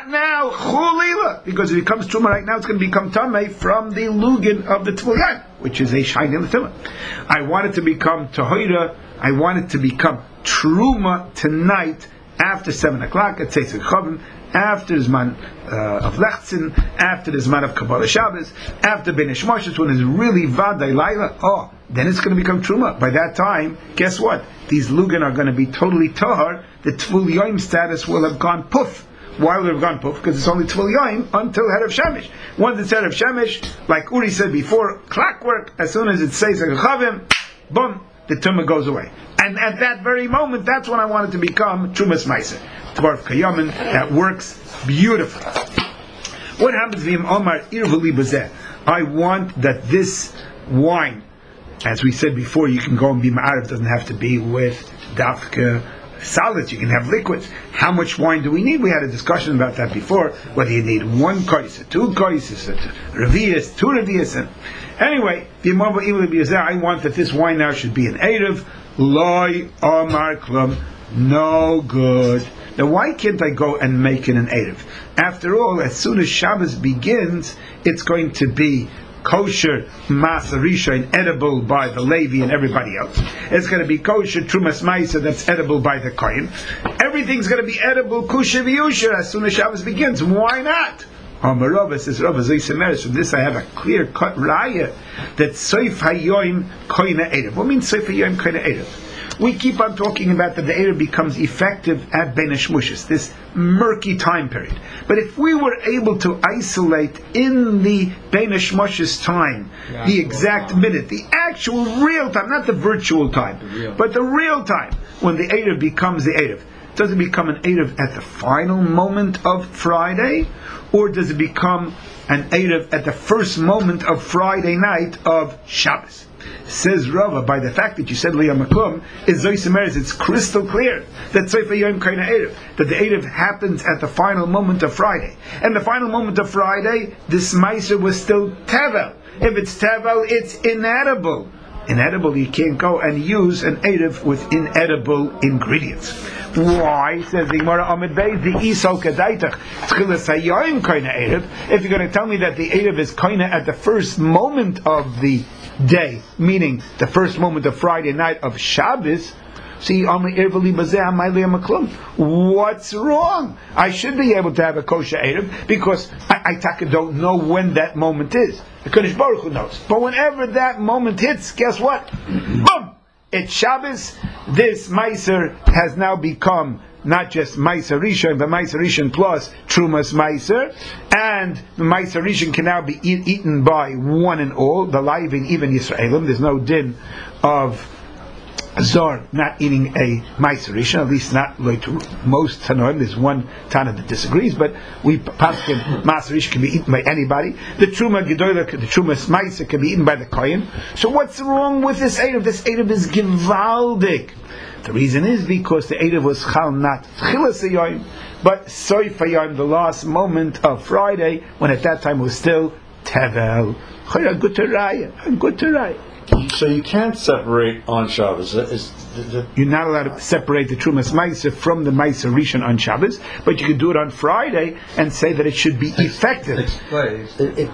Chulila. Because if it becomes Truma right now, it's going to become Tameh from the Lugin of the Tefillah Yom, which is a Shiny Latema. I want it to become Tahira. I want it to become Truma tonight after 7:00 at Tzeis HaKechavim, after the Zman of Lechtzin, after the Zman of Kabbalah Shabbos, after Benish Moshes, when it's really Vaday Laila, then it's going to become Truma. By that time, guess what? These Lugan are going to be totally Tahar. The Tful Yoim status will have gone poof. Why will it have gone poof? Because it's only Tful Yoim until Erev Shemesh. Once it's Erev Shemesh, like Uri said before, clockwork, as soon as it says Chachavim, boom, the tumah goes away. And at that very moment, that's when I want it to become Trumas Meiser. Tvarf Kayamin, that works beautifully. What happens to Omar Irvali Bazeh? I want that this wine, as we said before, you can go and be ma'arif, doesn't have to be with dafka solids, you can have liquids. How much wine do we need? We had a discussion about that before, whether you need 1 kois, 2 kois, revias, 2 revias. Anyway, I want that this wine now should be an Erev, Loi Omar Klum, no good. Now why can't I go and make it an Erev? After all, as soon as Shabbos begins, it's going to be kosher Masa Rishon, edible by the Levi and everybody else. It's going to be kosher Trumas Maisa, that's edible by the Kohen. Everything's going to be edible Kusha V'Yusha as soon as Shabbos begins. Why not? Rava says, Rava Zaysemeres, from this I have a clear-cut raya that Soif Hayoim Koina Erev. What means Soif Hayoim Koina Erev? We keep on talking about that the Erev becomes effective at Bein HaShmushos, this murky time period. But if we were able to isolate in the Bein HaShmushos time, the exact minute, the actual real time, not the virtual time, but the real time, when the Erev becomes the Erev, does it become an Erev at the final moment of Friday, or does it become an Erev at the first moment of Friday night of Shabbos? Says Rava, by the fact that you said Liyam Makum, is Zoysemeres, it's crystal clear that Sofer Yom Kaina Erev, that the Erev happens at the final moment of Friday. And the final moment of Friday, this Meiser was still Tevel. If it's Tevel, it's inedible. Inedible, you can't go and use an Erev with inedible ingredients. Why? Says the Gemara Amid Beis, the Isol Kedaitach Tchilas Hayoim Kaina Erev. If you're going to tell me that the Erev is Kaina at the first moment of the day, meaning the first moment of Friday night of Shabbos, see, what's wrong? I should be able to have a kosher Erev because I don't know when that moment is. The Kodesh Baruch Hu knows. But whenever that moment hits, guess what? Boom! It's Shabbos. This Meiser has now become not just Meiser Rishon, but Meiser Rishon plus Trumas Meiser, and the Meiser Rishon can now be eaten by one and all, the Laivin, even Yisraelim. There's no din of Zor not eating a Meiser Rishon, at least not like most Tanoim. There's one Tana that disagrees, but we paskin Meiser Rishon can be eaten by anybody. The Truma Gedolah, the Trumas Meiser can be eaten by the Kohen. So what's wrong with this Erev? This Erev is Givaldik. The reason is because the Erev was Chal not Tchilas Hayoim, but Soif Hayoim, the last moment of Friday, when at that time it was still Tevel. Good to raya. So you can't separate on Shabbos. You're not allowed to separate the Trumas Meiser from the Meiser Rishon on Shabbos, but you can do it on Friday and say that it should be effective. Can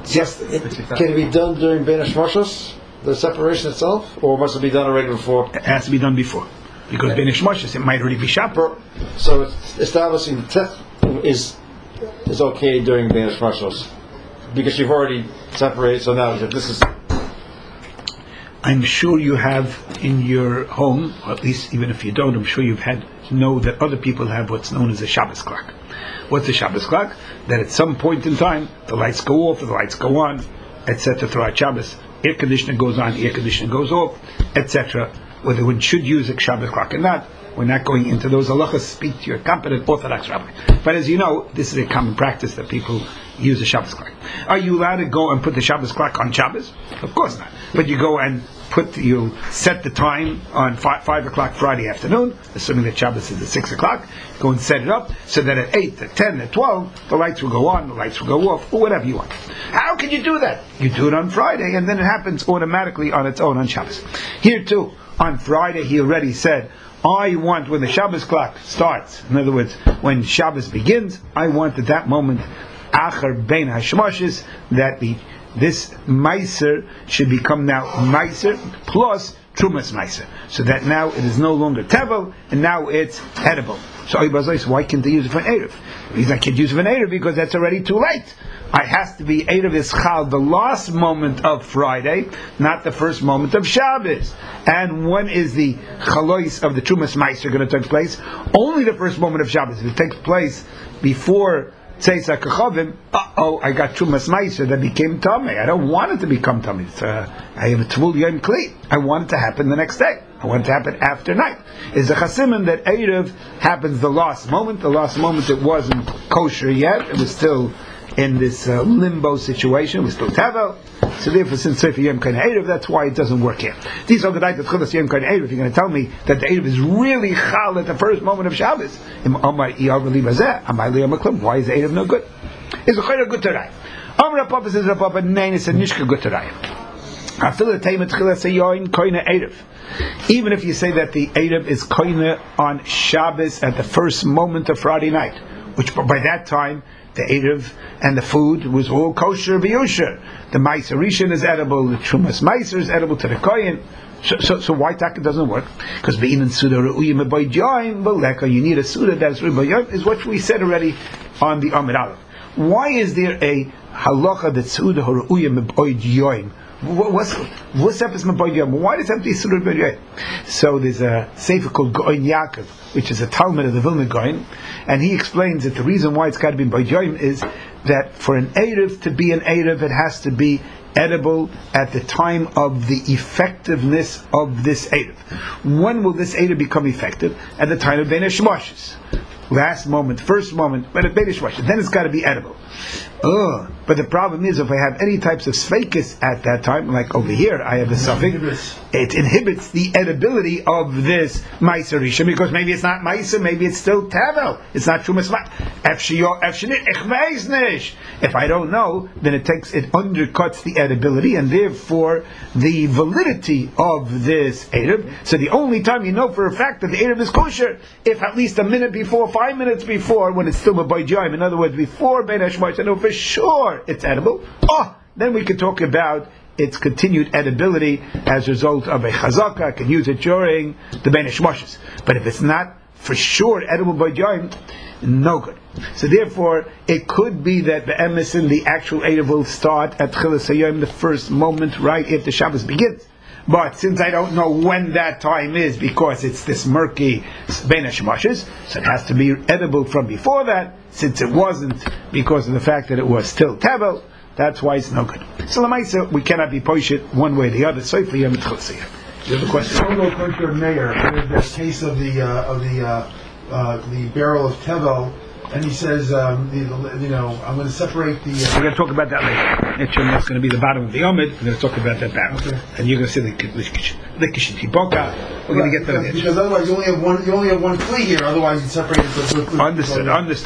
it be done during Bein HaShmushos, the separation itself, or must it be done already before? It has to be done before. Because Bein HaShmushos, it might already be Shabbos. So it's establishing the Tef is okay during Bein HaShmushos because you've already separated. So now this is. I'm sure you have in your home, or at least even if you don't, I'm sure you've know that other people have what's known as a Shabbos clock. What's a Shabbos clock? That at some point in time, the lights go off, or the lights go on, etc. throughout Shabbos. Air conditioner goes on, air conditioner goes off, etc. Whether one should use a Shabbos clock or not, we're not going into those halachas. Speak to your competent Orthodox rabbi. But as you know, this is a common practice that people use a Shabbos clock. Are you allowed to go and put the Shabbos clock on Shabbos? Of course not. But you go and you set the time on 5 o'clock Friday afternoon, assuming that Shabbos is at 6 o'clock. Go and set it up so that at 8, at 10, at 12, the lights will go on, the lights will go off, or whatever you want. How can you do that? You do it on Friday, and then it happens automatically on its own on Shabbos. Here too, on Friday, he already said, I want, when the Shabbos clock starts, in other words, when Shabbos begins, I want at that moment, Acher Bein HaShmushos, that this Meiser should become now Meiser plus Trumas Meiser. So that now it is no longer Tevel, and now it's edible. So why can't they use it for an Erev? The reason I can't use it for an Erev because that's already too late. It has to be Erev Ischal, the last moment of Friday, not the first moment of Shabbos. And when is the Chalois of the Trumas Meiser going to take place? Only the first moment of Shabbos. If it takes place before Tzeis HaKachavim, I got Trumas Meiser that became Tameh. I don't want it to become Tameh. I have a Tvul Yom Kli. I want it to happen the next day. I want it to happen after night. Is a Chasimin that Erev happens the last moment. The last moment it wasn't kosher yet. It was still in this limbo situation. It was still Tevel. So therefore, since Sefer Yom Kain Erev, that's why it doesn't work here. These are the night of Chilas Yom Kain Erev. If you're going to tell me that the Erev is really Chal at the first moment of Shabbos, why is the Erev no good? Is a Chayra good to Rai? Amar Papa says, Papa, Nein is a Nishka good to Rai. Even if you say that the Erev is koine on Shabbos at the first moment of Friday night, which by that time the Erev and the food was all kosher b'yusher. The Meiser Rishon is edible, the Trumas Meiser is edible to the Kohen. So why taka doesn't work? Because be'inan suda re'uyim b'boy joim b'leka, you need a suda that's re'uyim, is what we said already on the Amid Aleph. Why is there a halacha that suda re'uyim b'boy joim? What's happens with boy joim? Why does it have to be suda b'boy joim? So there's a sefer called Goin Yaakov, which is a Talmud of the Vilna Gaon, and he explains that the reason why it's got to be b'boy joim is that for an Erev to be an Erev, it has to be edible at the time of the effectiveness of this Erev. When will this Erev become effective? At the time of Bein HaShmoshes. Last moment, first moment, but at Bein HaShmoshes. Then it's got to be edible. But the problem is, if I have any types of sfeikis at that time, like over here, I have the suffix, it inhibits the edibility of this Meiser Rishon, because maybe it's not Meiser, maybe it's still Tavel. It's not Trumas Meiser. If I don't know, then it undercuts the edibility, and therefore the validity of this Erev. So the only time you know for a fact that the Erev is kosher, if at least a minute before, 5 minutes before, when it's still a B'ay Joim, in other words, before Bein HaShmoshes, I know for sure it's edible. Then we can talk about its continued edibility as a result of a chazaka. I can use it during the Bein HaShmoshes. But if it's not for sure edible by joim, no good. So therefore, it could be that the emesin, the actual Erev, will start at Chilas Hayom, the first moment right after Shabbos begins. But since I don't know when that time is, because it's this murky Bein HaShmoshes, so it has to be edible from before that. Since it wasn't, because of the fact that it was still Tavel, that's why it's no good. So Lamaisa, we cannot be poishit one way or the other. So for Yom Tchilsiyah. You have a question? I want to go to Mayor. There's case of the barrel of Tevel, and he says, I'm going to separate the. We're going to talk about that later. That's going to be the bottom of the Omid. We're going to talk about that barrel, and you're going to say the Kishin Tiboka. We're going to get to that. Because otherwise, you only have one flea here. Otherwise, you separate it. Understood.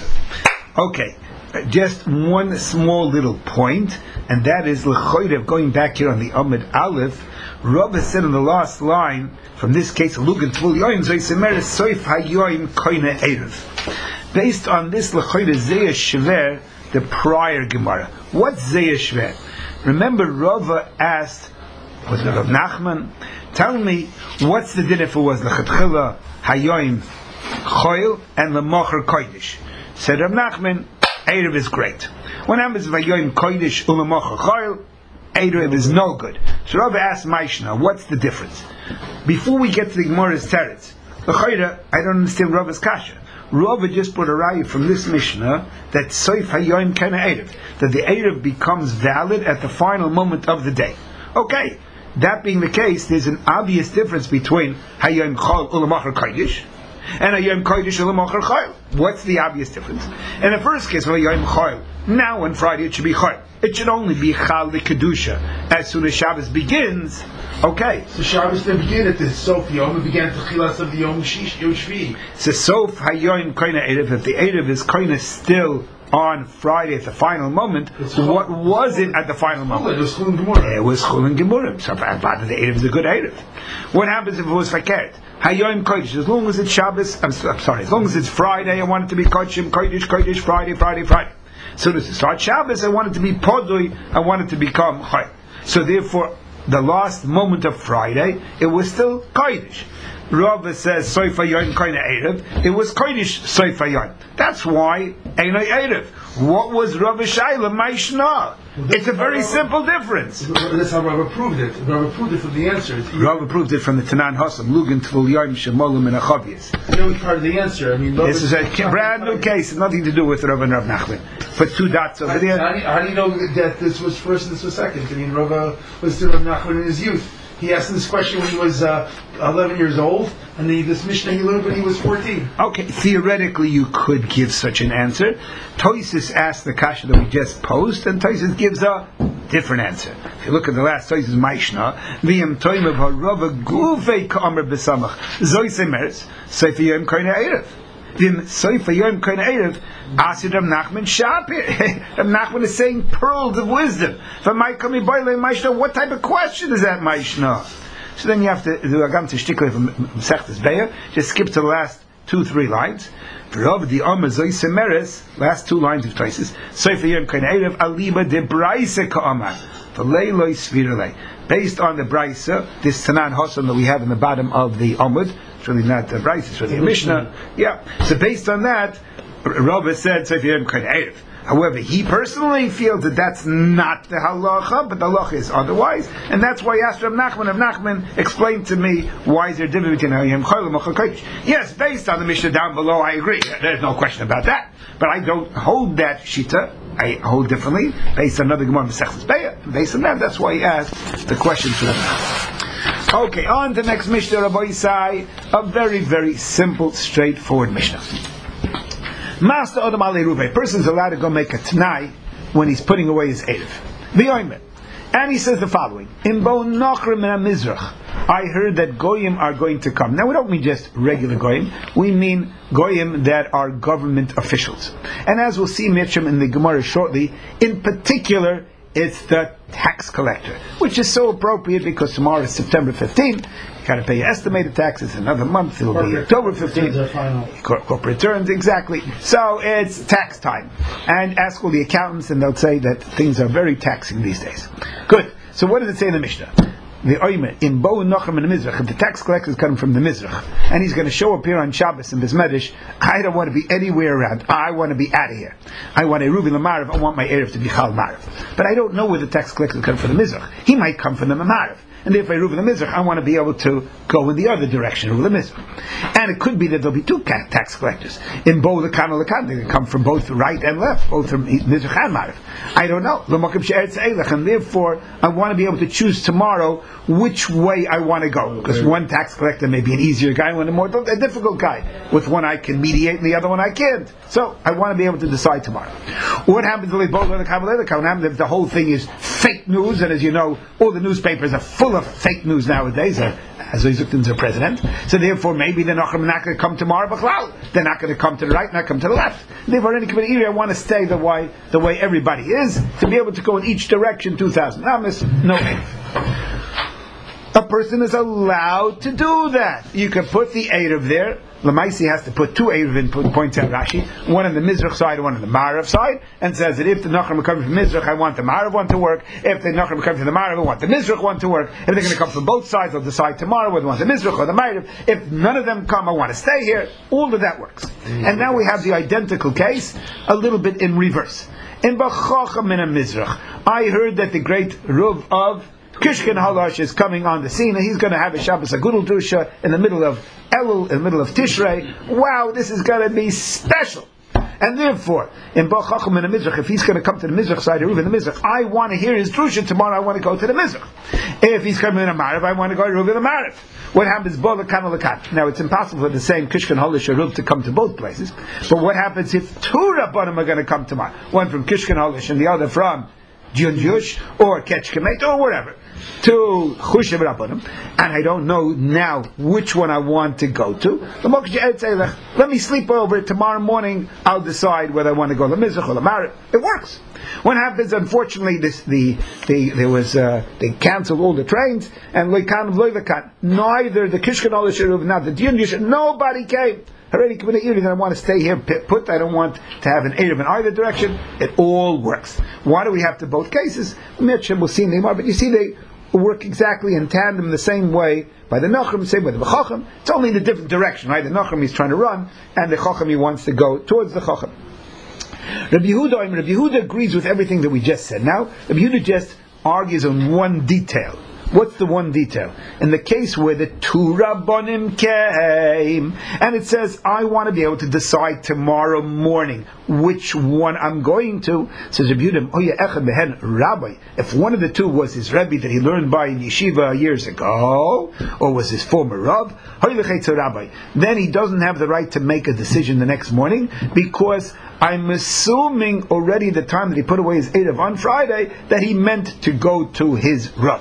Okay. Just one small little point, and that is l'choirev. Going back here on the Amid Aleph, Rabbi said in the last line from this case, Lugan Tvul Yoim Zoysemer Soif Hayoim Koine Erev. Based on this l'choirev Zeya Shver, the prior Gemara. What's Zeya Shver? Remember, Rava asked, was it Rav Nachman? Tell me, what's the din if it was l'chatchila Hayoim Choil and l'mocher Kodesh? Said Rav Nachman, Erev is great. When happens Vayoim Kodesh Ulemocha Chayil, Erev is no good. So Rabbi asked Maishna, what's the difference? Before we get to the Gemara's teretz, I don't understand Rabbi's kasha. Rabbi just put a raya from this Mishnah that Soif Hayoim Kana Erev, that the Erev becomes valid at the final moment of the day. Okay, that being the case, there's an obvious difference between Hayoim Chol Ulemocha Kodesh and a Yom Kodesh Ulemocher Chayil. What's the obvious difference? In the first case, for a Yom Chayil, now on Friday it should be Chayil. It should only be Chal the Kedusha as soon as Shabbos begins. Okay. So Shabbos didn't begin at the Sof Yom, it began at the Chilas of the Yom Shvi. So Sof Hayoim Koine Erev, if the Erev is Koine still on Friday at the final moment, what was it at the final moment? It was Chulin Gemurim. It was Chulin Gemurim. So the Erev is a good Erev. What happens if it was Fakert? Hayoim Kodesh, as long as it's Shabbos, as long as it's Friday, I want it to be Kodesh, Friday. So to start Shabbos, I want it to be Podui, I want it to become Chayil. So therefore, the last moment of Friday, it was still Kodesh. Rava says Soif Hayoim Koine Erev, it was Kodesh Soif Hayoim. That's why Einoi Erev. What was Rava Shaila Maishna? It's a very simple difference. That's how Rava proved it. Rava proved it from the answer. Rava proved it from the Tanan Hassam, Lugan Tvul Yoim Shemolim and Achavias. That was part of the answer. This is a brand new case. It's nothing to do with Rava and Rav Nachman. Put two dots over there. How do you know that this was first and this was second? Rava was to Rav Nachman in his youth. He asked this question when he was 11 years old, and this Mishnah he learned when he was 14. Okay, theoretically you could give such an answer. Toisus asked the kasha that we just posed, and Toisus gives a different answer. If you look at the last Toisus Maishna, V'yam toim of harava guvei ka'amr b'samach, zoi semers, seifiyem koine erev. Vim Soifa Yom Kohen Erev, Asid Rav Nachman Shapir. Rav Nachman is saying pearls of wisdom. From my Kami Boile Maishna, what type of question is that, Maishna? So then you have to do a Gam to Shtikle from Sechtes Beya, just skip to the last 2-3 lines. Rav the Omer Zoy Semeres, last 2 lines of traces. Soifa Yom Kohen Erev, Aliba de Braise Ka'amar. V'leiloi Svirelei. Based on the Braisa, this Tanan Hosan that we have in the bottom of the Amud, it's really not the Braisa, it's really a Mishnah. Yeah. So based on that, Rav said, Soifa Yom Kohen Erev. However, he personally feels that that's not the halacha, but the halacha is otherwise, and that's why he asked Rav Nachman. Rav Nachman explained to me why is there a difference between Hayom Chol and Mochel Kodesh. Yes, based on the Mishnah down below, I agree. There's no question about that. But I don't hold that shita. I hold differently, based on another Gemara Masechtas Beya. Based on that, that's why he asked the question to Rav Nachman. Okay, on to the next Mishnah, Rabbi Yisai, a very, very simple, straightforward Mishnah. Master Odom Ale Ruve. A person is allowed to go make a Tanai when he's putting away his Erev. V'yoymer. And he says the following: In Bo Nochrim and Mizrach, I heard that Goyim are going to come. Now we don't mean just regular Goyim, we mean Goyim that are government officials. And as we'll see Mitchum in the Gemara shortly, in particular, it's the tax collector, which is so appropriate because tomorrow is September 15th. You got to pay your estimated taxes. Another month it will be October 15th. Corporate returns, exactly. So it's tax time. And ask all the accountants, and they'll say that things are very taxing these days. Good. So what does it say in the Mishnah? The Oymer in Bo Nochem and the Mizrach. If the tax collector is coming from the Mizrach, and he's going to show up here on Shabbos in Bismedish, I don't want to be anywhere around. I want to be out of here. I want a Ruvi Lamarav. I want my Erev to be Chal Marav. But I don't know where the tax collector is coming from the Mizrach. He might come from the Marav. And if I Ruvi Lamizrach, I want to be able to go in the other direction, Ruvi Lamizrach. And it could be that there'll be 2 tax collectors. In Bo Lakan or Lakan, they can come from both right and left, both from Mizrach and Marav. I don't know. And therefore, I want to be able to choose tomorrow which way I want to go. Because one tax collector may be an easier guy, one a difficult guy. With one I can mediate and the other one I can't. So I want to be able to decide tomorrow. What happens if the whole thing is fake news? And as you know, all the newspapers are full of fake news nowadays. As Zuktin's a president. So therefore maybe they're not going to come tomorrow, but they're not going to come to the right, not come to the left. Therefore, any community area, I want to stay the way everybody is, to be able to go in each direction, 2,000 amas, no Erev. A person is allowed to do that. You can put the Erev there. Lamaisi has to put 2 Erev in, points out Rashi, one on the Mizrach side, one on the Marav side, and says that if the Nachrim are coming from Mizrach, I want the Marav one to work. If the Nachrim are coming from the Marav, I want the Mizrach one to work. If they're going to come from both sides, I'll decide tomorrow whether I want the Mizrach or the Marav. If none of them come, I want to stay here. All of that works. And now we have the identical case, a little bit in reverse. In Bachacham in a Mizrach, I heard that the great Ruv of Kishkin Halash is coming on the scene, and he's going to have a Shabbos Agudel Dusha in the middle of Elul, in the middle of Tishrei. Wow, this is going to be special. And therefore, in Bo Chacham and the Mizrach, if he's going to come to the Mizrach side, or even the Mizrach, I want to hear his Drusha tomorrow, I want to go to the Mizrach. If he's coming in a Marav, I want to go to Ruv in the Marav. What happens? Bo Lakan or Lakan. Now, it's impossible for the same Kishkan Holish or Ruv to come to both places. But what happens if 2 Rabbanim are going to come tomorrow? One from Kishkan Holish and the other from Junjush, or Ketch Kemet, or whatever, to Chushev Rabbanim, and I don't know now which one I want to go to. Let me sleep over it. Tomorrow morning I'll decide whether I want to go to Mizrach or the Marav. It works. What happens? Unfortunately, they canceled all the trains, and neither the Kishkan Olush, not the Junjush, nobody came. Already committed, I want to stay here put. I don't want to have an Erev in either direction. It all works. Why do we have to both cases? We'll see Neymar, but you see they work exactly in tandem the same way by the Nachrim, same way the Chacham. It's only in a different direction, right? The Nachrim he's trying to run, and the Chacham he wants to go towards the Chacham. Rabbi Yehuda agrees with everything that we just said. Now, Rabbi Yehuda just argues on one detail. What's the one detail? In the case where the 2 Rabbanim came, and it says, I want to be able to decide tomorrow morning which one I'm going to, says Rabbi Yehuda, Rabbi, if one of the 2 was his Rebbe that he learned by in Yeshiva years ago, or was his former Rav, then he doesn't have the right to make a decision the next morning, because I'm assuming already the time that he put away his Erev on Friday, that he meant to go to his Rav.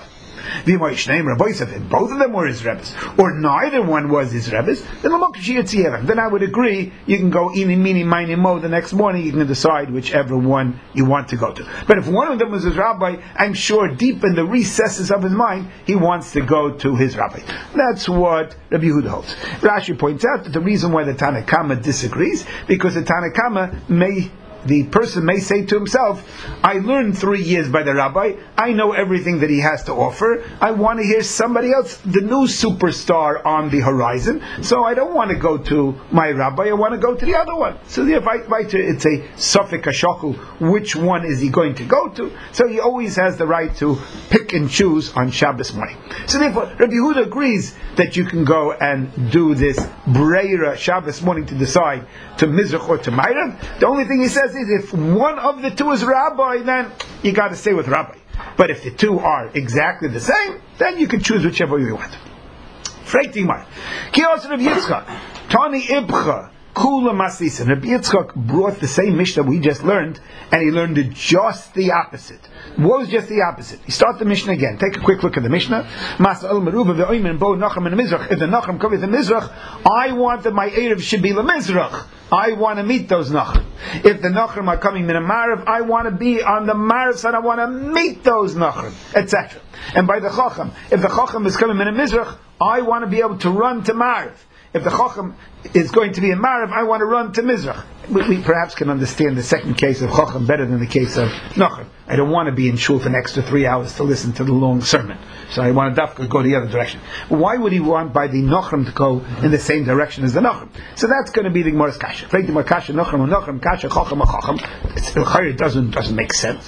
If both of them were his rebbes, or neither one was his rebbes, then I would agree. You can go ini mini mini mo the next morning. You can decide whichever one you want to go to. But if one of them was his rabbi, I'm sure deep in the recesses of his mind, he wants to go to his rabbi. That's what Rabbi Yehuda holds. Rashi points out that the reason why the Tanna Kama disagrees, because the Tanna Kama the person may say to himself, I learned 3 years by the rabbi, I know everything that he has to offer, I want to hear somebody else, the new superstar on the horizon, so I don't want to go to my rabbi, I want to go to the other one. So it's a suffix hashakul, which one is he going to go to? So he always has the right to pick and choose on Shabbos morning. So therefore, Rabbi Yehuda agrees that you can go and do this Breira Shabbos morning to decide to Mizrach or to Ma'ariv. The only thing he says is if one of the two is rabbi, then you got to stay with rabbi. But if the two are exactly the same, then you can choose whichever you want. Freit Timar. Kios Rav Yitzchak. Tani Ibcha. Kula Masisa. Rabbi Yitzchak brought the same Mishnah we just learned, and he learned it just the opposite. What was just the opposite? He started the Mishnah again. Take a quick look at the Mishnah. Masa al Meruva ve'oimen bo Nachem in the Mizrach. If the Nachem come with the Mizrach, I want that my Erev should be the Mizrach. I want to meet those Nachem. If the Nachem are coming in a Marav, I want to be on the Marav side. I want to meet those Nachem, etc. And by the Chacham, if the Chacham is coming in a Mizrach, I want to be able to run to Marav. If the Chacham is going to be a Marav, I want to run to Mizrach. We perhaps can understand the second case of Chacham better than the case of Nachem. I don't want to be in shul for an extra 3 hours to listen to the long sermon. So I want to go the other direction. Why would he want by the Nachem to go in the same direction as the Nachem? So that's going to be the Gemara's kasha. It doesn't make sense.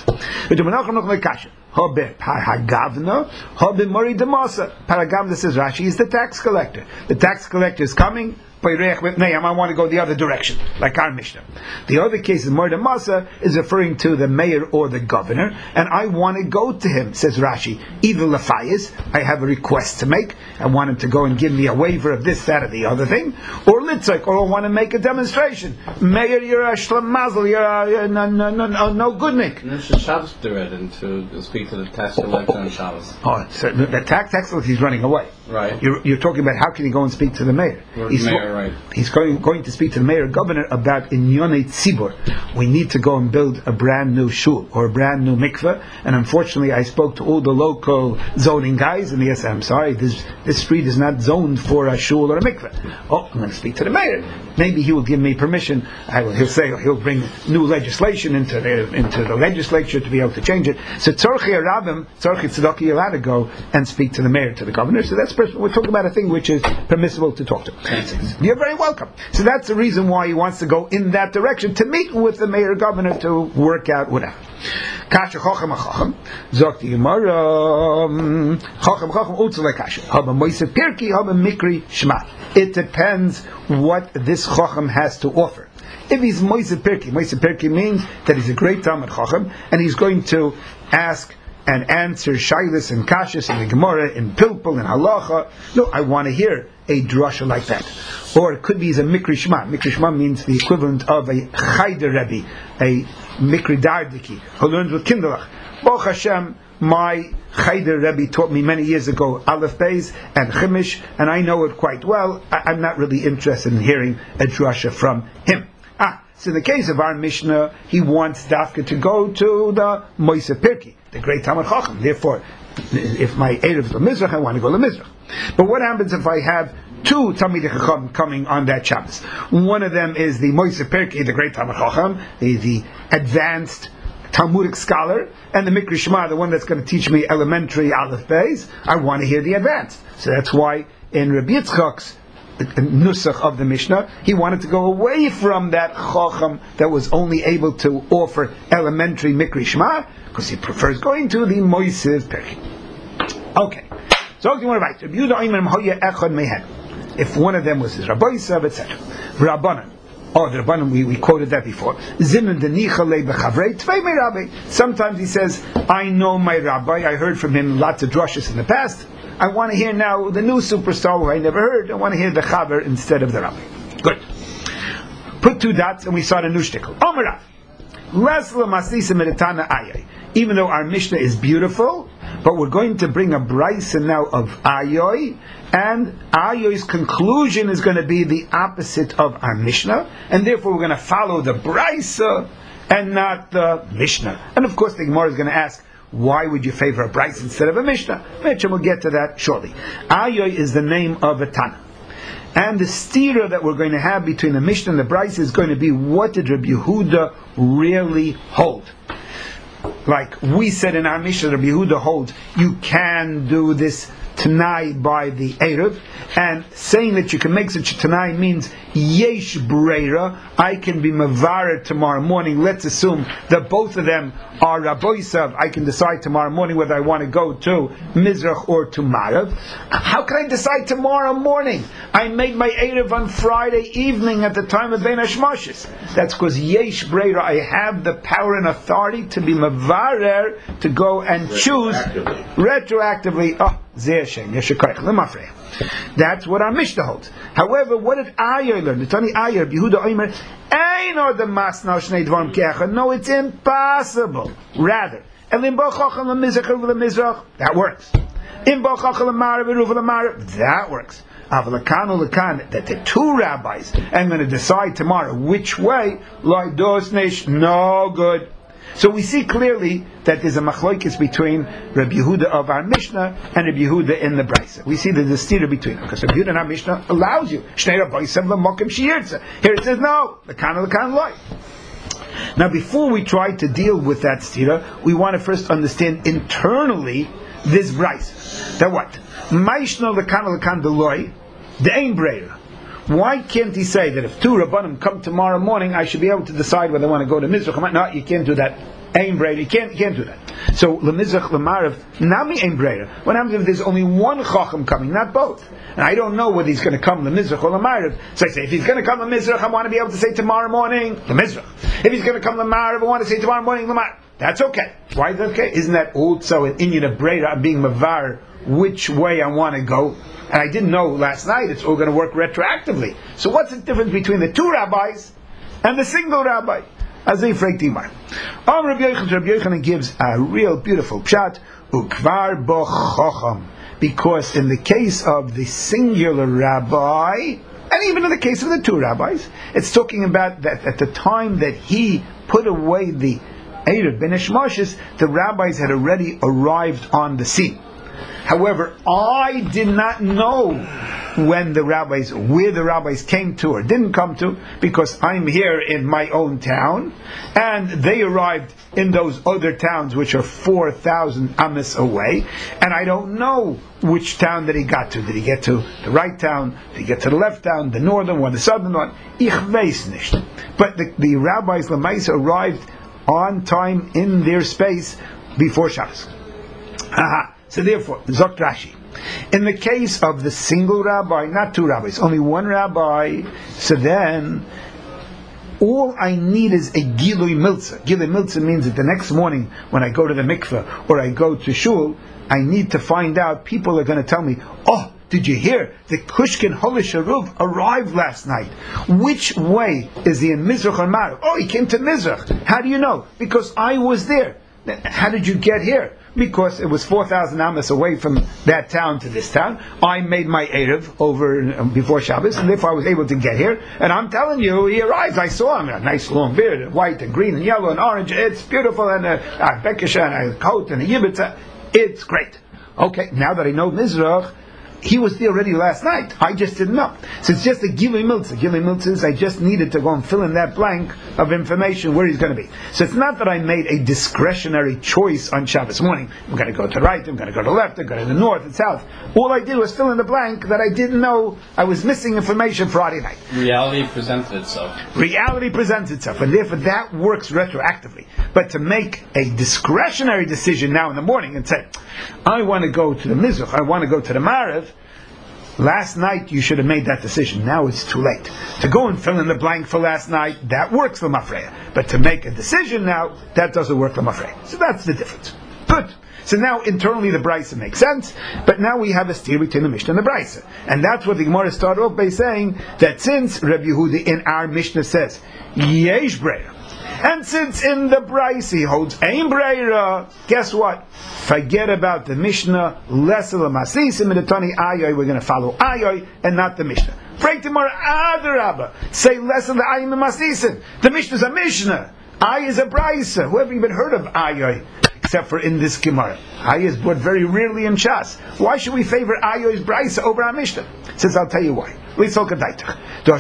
Paragavna says Rashi is the tax collector. The tax collector is coming. I want to go the other direction, like our Mishnah. The other case, Murder Masa, is referring to the mayor or the governor, and I want to go to him, says Rashi. Either Lafayas, I have a request to make, I want him to go and give me a waiver of this, that, or the other thing, or Litzik, or I want to make a demonstration. Mayor, you're a Shlamazel, you're a no goodnik. And then should Shabbos do it and to speak to the tax collector on Shabbos? Oh, so the tax collector, he's running away. Right. You're talking about how can he go and speak to the mayor? Right. He's going to speak to the mayor governor about Inyonei Tzibur. We need to go and build a brand new shul or a brand new mikveh. And unfortunately, I spoke to all the local zoning guys, and they said, "I'm sorry, this street is not zoned for a shul or a mikveh." Oh, I'm going to speak to the mayor. Maybe he will give me permission. He'll bring new legislation into the legislature to be able to change it. So Tzorchi Arabim, Tzorchi Tzedaki, you're allowed to go and speak to the mayor, to the governor. So we're talking about a thing which is permissible to talk to. You're very welcome. So that's the reason why he wants to go in that direction, to meet with the mayor governor to work out whatever. Kasha Chacham Chacham Zok the Gemara Chacham Chacham Utzle Kasha Haba Moisef Pirki Haba Mikri Shema. It depends what this Chacham has to offer. If he's Moisef Pirki means that he's a great Talmud Chacham and he's going to ask and answer Shailis and Kashis in the Gemara, in Pilpul, in Halacha. No, I want to hear a drasha like that. Or it could be as a Mikri Shema. Mikri Shema means the equivalent of a Chayder Rebbe, a Mikri Dardiki, who learns with Kinderach. Baruch Hashem, my Chayder Rebbe taught me many years ago Aleph Beis and Chimish, and I know it quite well. I'm not really interested in hearing a drasha from him. So in the case of our Mishnah, he wants Dafka to go to the Moisef Pirki, the great Talmud Chacham. Therefore, if my Erev is Lemizrach, I want to go Lemizrach. But what happens if I have two Talmidei Chacham coming on that Shabbos? One of them is the Moisef Pirki, the great Talmud Chacham, the advanced Talmudic scholar, and the Mikri Shema, the one that's going to teach me elementary Aleph Beis. I want to hear the advanced. So that's why in Rabbi Yitzchak's nusach of the Mishnah, he wanted to go away from that Chacham that was only able to offer elementary Mikri Shema, because he prefers going to the Moisef Pirki. Okay, so you want to write if one of them was his Rabbi Yisav, etc. Rabbanan. Oh, the Rabbanan, we quoted that before. Sometimes he says, I know my Rabbi, I heard from him lots of drushes in the past. I want to hear now the new superstar who I never heard. I want to hear the Chaver instead of the Rabbi. Good. Put 2 dots and we start a new shtickle. Omarav. Even though our Mishnah is beautiful, But we're going to bring a brisa now of Ayoy, and Ayoy's conclusion is going to be the opposite of our Mishnah, and therefore we're going to follow the brisa and not the Mishnah. And of course the Gemara is going to ask, why would you favor a brisa instead of a Mishnah? Which we'll get to that shortly. Ayoy is the name of a Tana. And the stira that we're going to have between the Mishnah and the brisa is going to be, what did Rabbi Yehuda really hold? Like we said in our Mishnah, Rabbi Yehuda holds you can do this Tanai by the Erev, and saying that you can make such a Tanai means Yesh Breira, I can be Mavarer tomorrow morning. Let's assume that both of them are Rabboisav. I can decide tomorrow morning whether I want to go to Mizrach or to Marav. How can I decide tomorrow morning? I made my Erev on Friday evening at the time of Ben Hashmashis. That's because Yesh Breira, I have the power and authority to be Mavarer, to go and choose retroactively. That's what our Mishnah holds. However, what did Ayer learn? The Tani Ayer, Yehuda Omer, no, it's impossible. Rather, that works. That works. That the two rabbis are going to decide tomorrow which way, no good. So we see clearly that there's a machlokes between Rabbi Yehuda of our Mishnah and Rabbi Yehuda in the Brisa. We see that there's a stira between them, because Rabbi Yehuda in our Mishnah allows you. Here it says no. Now before we try to deal with that stira, we want to first understand internally this Brisa. That what? Maishno lekan deloy, the ein breira. Why can't he say that if two Rabbanim come tomorrow morning, I should be able to decide whether I want to go to Mizrach or not? No, you can't do that. Ein Breda, you can't do that. So Lemizrach Lemarav, Nami Ein Breda. What happens if there's only one Chacham coming, not both? And I don't know whether he's going to come Lemizrach or Lemarav. So I say, if he's going to come Lemizrach, I want to be able to say tomorrow morning Lemizrach. If he's going to come Lemarav, I want to say tomorrow morning Lemarav. That's okay. Why is that okay? Isn't that also an Inyan of Breda? I'm being Mavar which way I want to go. And I didn't know last night it's all going to work retroactively. So what's the difference between the two rabbis and the single rabbi? Rabbi Yochanan gives a real beautiful pshat, ukvar bo chocham, because in the case of the singular rabbi, and even in the case of the two rabbis, it's talking about that at the time that he put away the Erev Ben Hashmashis, the rabbis had already arrived on the scene. However, I did not know where the rabbis came to or didn't come to, because I'm here in my own town, and they arrived in those other towns which are 4,000 amas away, and I don't know which town that he got to. Did he get to the right town? Did he get to the left town, the northern one, the southern one? Ich weiß nicht. But the rabbis Lamaisa arrived on time in their space before Shabbos. So therefore, Zok Rashi, in the case of the single rabbi, not two rabbis, only one rabbi, so then all I need is a Gilui Milza. Gilui Milza means that the next morning when I go to the mikveh or I go to shul, I need to find out, people are going to tell me, oh, did you hear? The Kushkin Holish Aruv arrived last night. Which way is he in Mizrach or Marav? Oh, he came to Mizrach. How do you know? Because I was there. How did you get here? Because it was 4,000 amas away from that town to this town. I made my Erev over before Shabbos, and therefore I was able to get here. And I'm telling you, he arrived. I saw him, a nice long beard, white and green and yellow and orange. It's beautiful, and a bekesha and a coat and a yibitza. It's great. Okay, now that I know Mizrach, he was there already last night. I just didn't know. So it's just a Gilui Milza. Gilui Milza is I just needed to go and fill in that blank of information where he's going to be. So it's not that I made a discretionary choice on Shabbos morning. I'm going to go to the right, I'm going to go to the left, I'm going to the north and south. All I did was fill in the blank that I didn't know. I was missing information Friday night. Reality presents itself. Reality presents itself, and therefore that works retroactively. But to make a discretionary decision now in the morning and say, I want to go to the Mizrach, I want to go to the Marav, last night you should have made that decision. Now it's too late. To go and fill in the blank for last night, that works for Mafreya. But to make a decision now, that doesn't work for Mafreya. So that's the difference. Good. So now internally the Brisa makes sense, but now we have a steer between the Mishnah and the Brisa. And that's what the Gemara started off by saying, that since Rabbi Yehuda in our Mishnah says, Yesh Breira, And since in the Bryce he holds Ein Breira, guess what? Forget about the Mishnah. Less of the Masisim in the Tani Ayoy. We're going to follow Ayoy and not the Mishnah. Freitimor Adarabba. Say less of the Ayim and Masisim. The Mishnah is a Mishnah. Ay is a Bryce. Who have even heard of Ayoy? Except for in this Gemara. Ay is brought very rarely in Shas. Why should we favor Ayoy's Bryce over our Mishnah? Since I'll tell you why. Let's talk about it.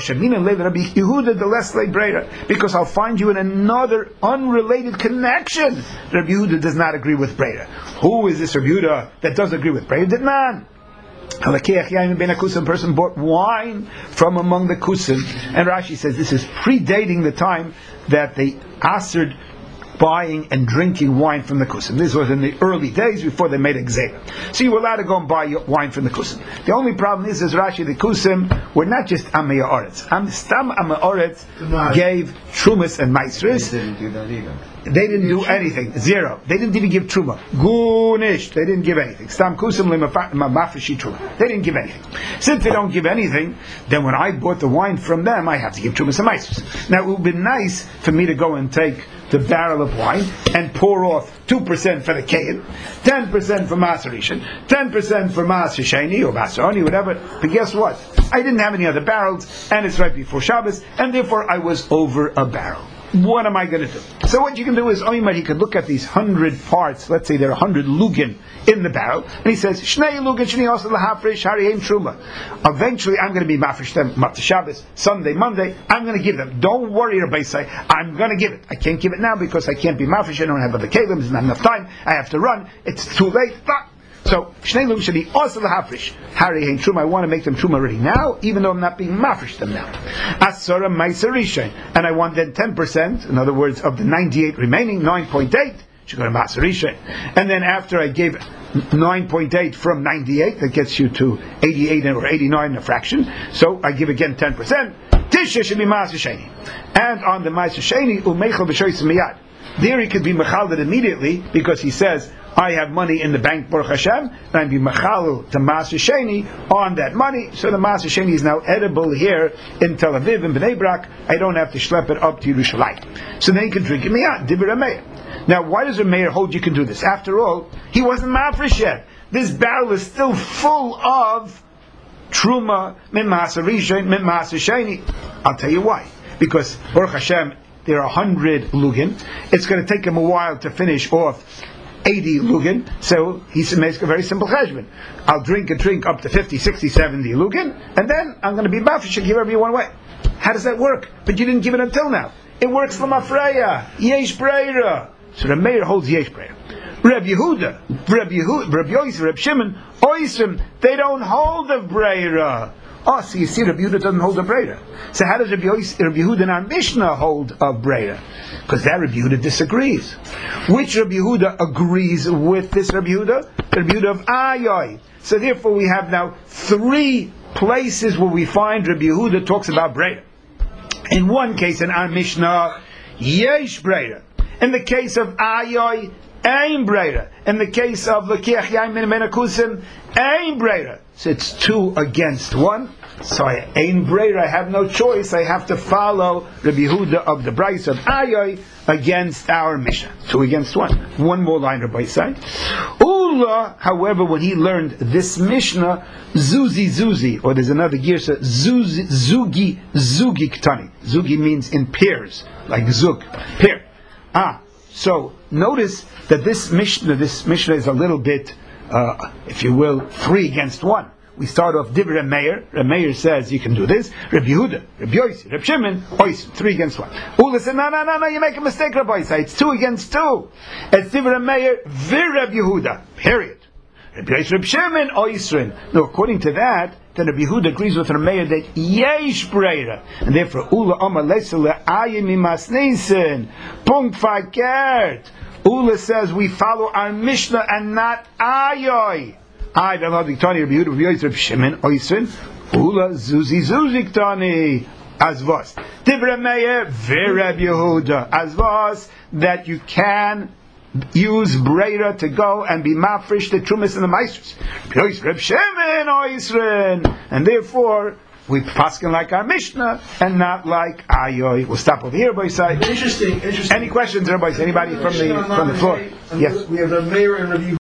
Because I'll find you in another unrelated connection. Rabbi Yehuda does not agree with Breira. Who is this Rabbi Yehuda that does agree with Breira? Did not. A person bought wine from among the kusim, and Rashi says this is predating the time that they assered buying and drinking wine from the kusim. This was in the early days before they made a gzera. So you were allowed to go and buy wine from the kusim. The only problem is Rashi, the kusim were not just Amei Oretz. Stam Amei Oretz gave Trumas and Maisris. They didn't do that either. They didn't do anything. Zero. They didn't even give Truma. Gunish. They didn't give anything. Stam Kusim Mafashi Truma. They didn't give anything. Since they don't give anything, then when I bought the wine from them, I have to give Trumas and Maisris. Now it would be nice for me to go and take the barrel of wine and pour off 2% for the Kayin, 10% for Maser Rishon, 10% for Maser Sheni or Maser Oni, whatever. But guess what? I didn't have any other barrels, and it's right before Shabbos, and therefore I was over a barrel. What am I going to do? So what you can do is, he could look at these 100 parts, let's say there are 100 lugin in the barrel, and he says, Shnei lugin shni also lahafresh hariyim truma. Eventually I'm going to be mafresh them, Mata Shabbos, Sunday, Monday, I'm going to give them. Don't worry, Rabbi Say, I'm going to give it. I can't give it now because I can't be mafresh, I don't have other kelim, there's not enough time, I have to run, it's too late, so, Shnei Lugin should be also the Hafrish. Harry Hein Truma, I want to make them Truma already now, even though I'm not being Mafrish them now. Asora Maiser Rishon. And I want then 10%, in other words, of the 98 remaining, 9.8, should go to Maser Rishon. And then after I gave 9.8 from 98, that gets you to 88 or 89 in a fraction. So I give again 10%. Tisha should be Maser Sheni. And on the Maser Sheni, Umeichel B'Shoyis Miyad. There he could be Mechaled immediately, because he says, I have money in the bank, Baruch Hashem, and I'm be Mechal to Maser Sheni on that money. So the Maser Sheni is now edible here in Tel Aviv, in Bnei Brak. I don't have to schlep it up to Yerushalayim. So then you can drink it miyad, Dibur Meir. Now, why does a mayor hold you can do this? After all, he wasn't mafresh yet. This barrel is still full of Truma, Min Maser Rishon, Min Maser Sheni. I'll tell you why. Because, Baruch Hashem, there are 100 lugin. It's going to take him a while to finish off 80 lugin, so he makes a very simple cheshbon. I'll drink a drink up to 50, 60, 70 lugin, and then I'm going to be mafresh and give whatever you want away. How does that work? But you didn't give it until now. It works for Mafreya, Yesh Breira. So the mayor holds Yesh Breira. Reb Yehuda, Reb Yosef, Reb Shimon, Oisrim, they don't hold of Breira. Oh, so you see, Rabbi Yehuda doesn't hold of Breira. So how does Rabbi Yehuda in our Mishnah hold of Breira? Because that Rabbi Yehuda disagrees. Which Rabbi Yehuda agrees with this Rabbi Yehuda? The Rabbi Yehuda of Ayoy. So therefore we have now 3 places where we find Rabbi Yehuda talks about Breira. In one case in our Mishnah, Yesh Breira. In the case of Ayoy, Ein Breira. In the case of Lekiach Yaim Min Menakusim, Ein Breira. So it's 2 against 1. So Ein Breira, I have no choice. I have to follow Rabbi Yehuda of the Bryce of Ayoy against our Mishnah. 2 against 1. One more line, Rabbi side. Ula, however, when he learned this Mishnah, Zuzi, or there's another girsa, Zugi Ktani. Zugi means in pairs, like Zug, pair. So notice that this Mishnah is a little bit, if you will, 3 against 1. We start off Divrei Meir. Reb Meir says you can do this. Reb Yehuda, Reb Yosef, Reb Shimon, 3 against 1. Ula said, no, you make a mistake, Rabbi Yisai. It's 2 against 2. It's Divrei Meir, Reb Yehuda, period. Reb Yosef, Reb Shimon, Oisrin. No, according to that, then Reb Yehuda agrees with Reb Meir that Yesh Breira, and therefore Ula Omar Lesele Ayim Imasneisen, Punkt Fakert. Ula says we follow our Mishnah and not Ayoy. I don't know the Tani Reb Yehuda, Reb Yosef, Reb Shimon, Oisrin. Ula Zuzi Ktani. Azvos. Divrei Meir, Reb Yehuda. Azvos, that you can use Breira to go and be mafresh the Trumas and the Maestros. Reb Shimon, Oisrin. And therefore, we paskin like our Mishnah and not like Ayoy. We'll stop over here, by side. Interesting. Any questions, everybody? Anybody from the floor? Yes. We have the mayor and Rabbi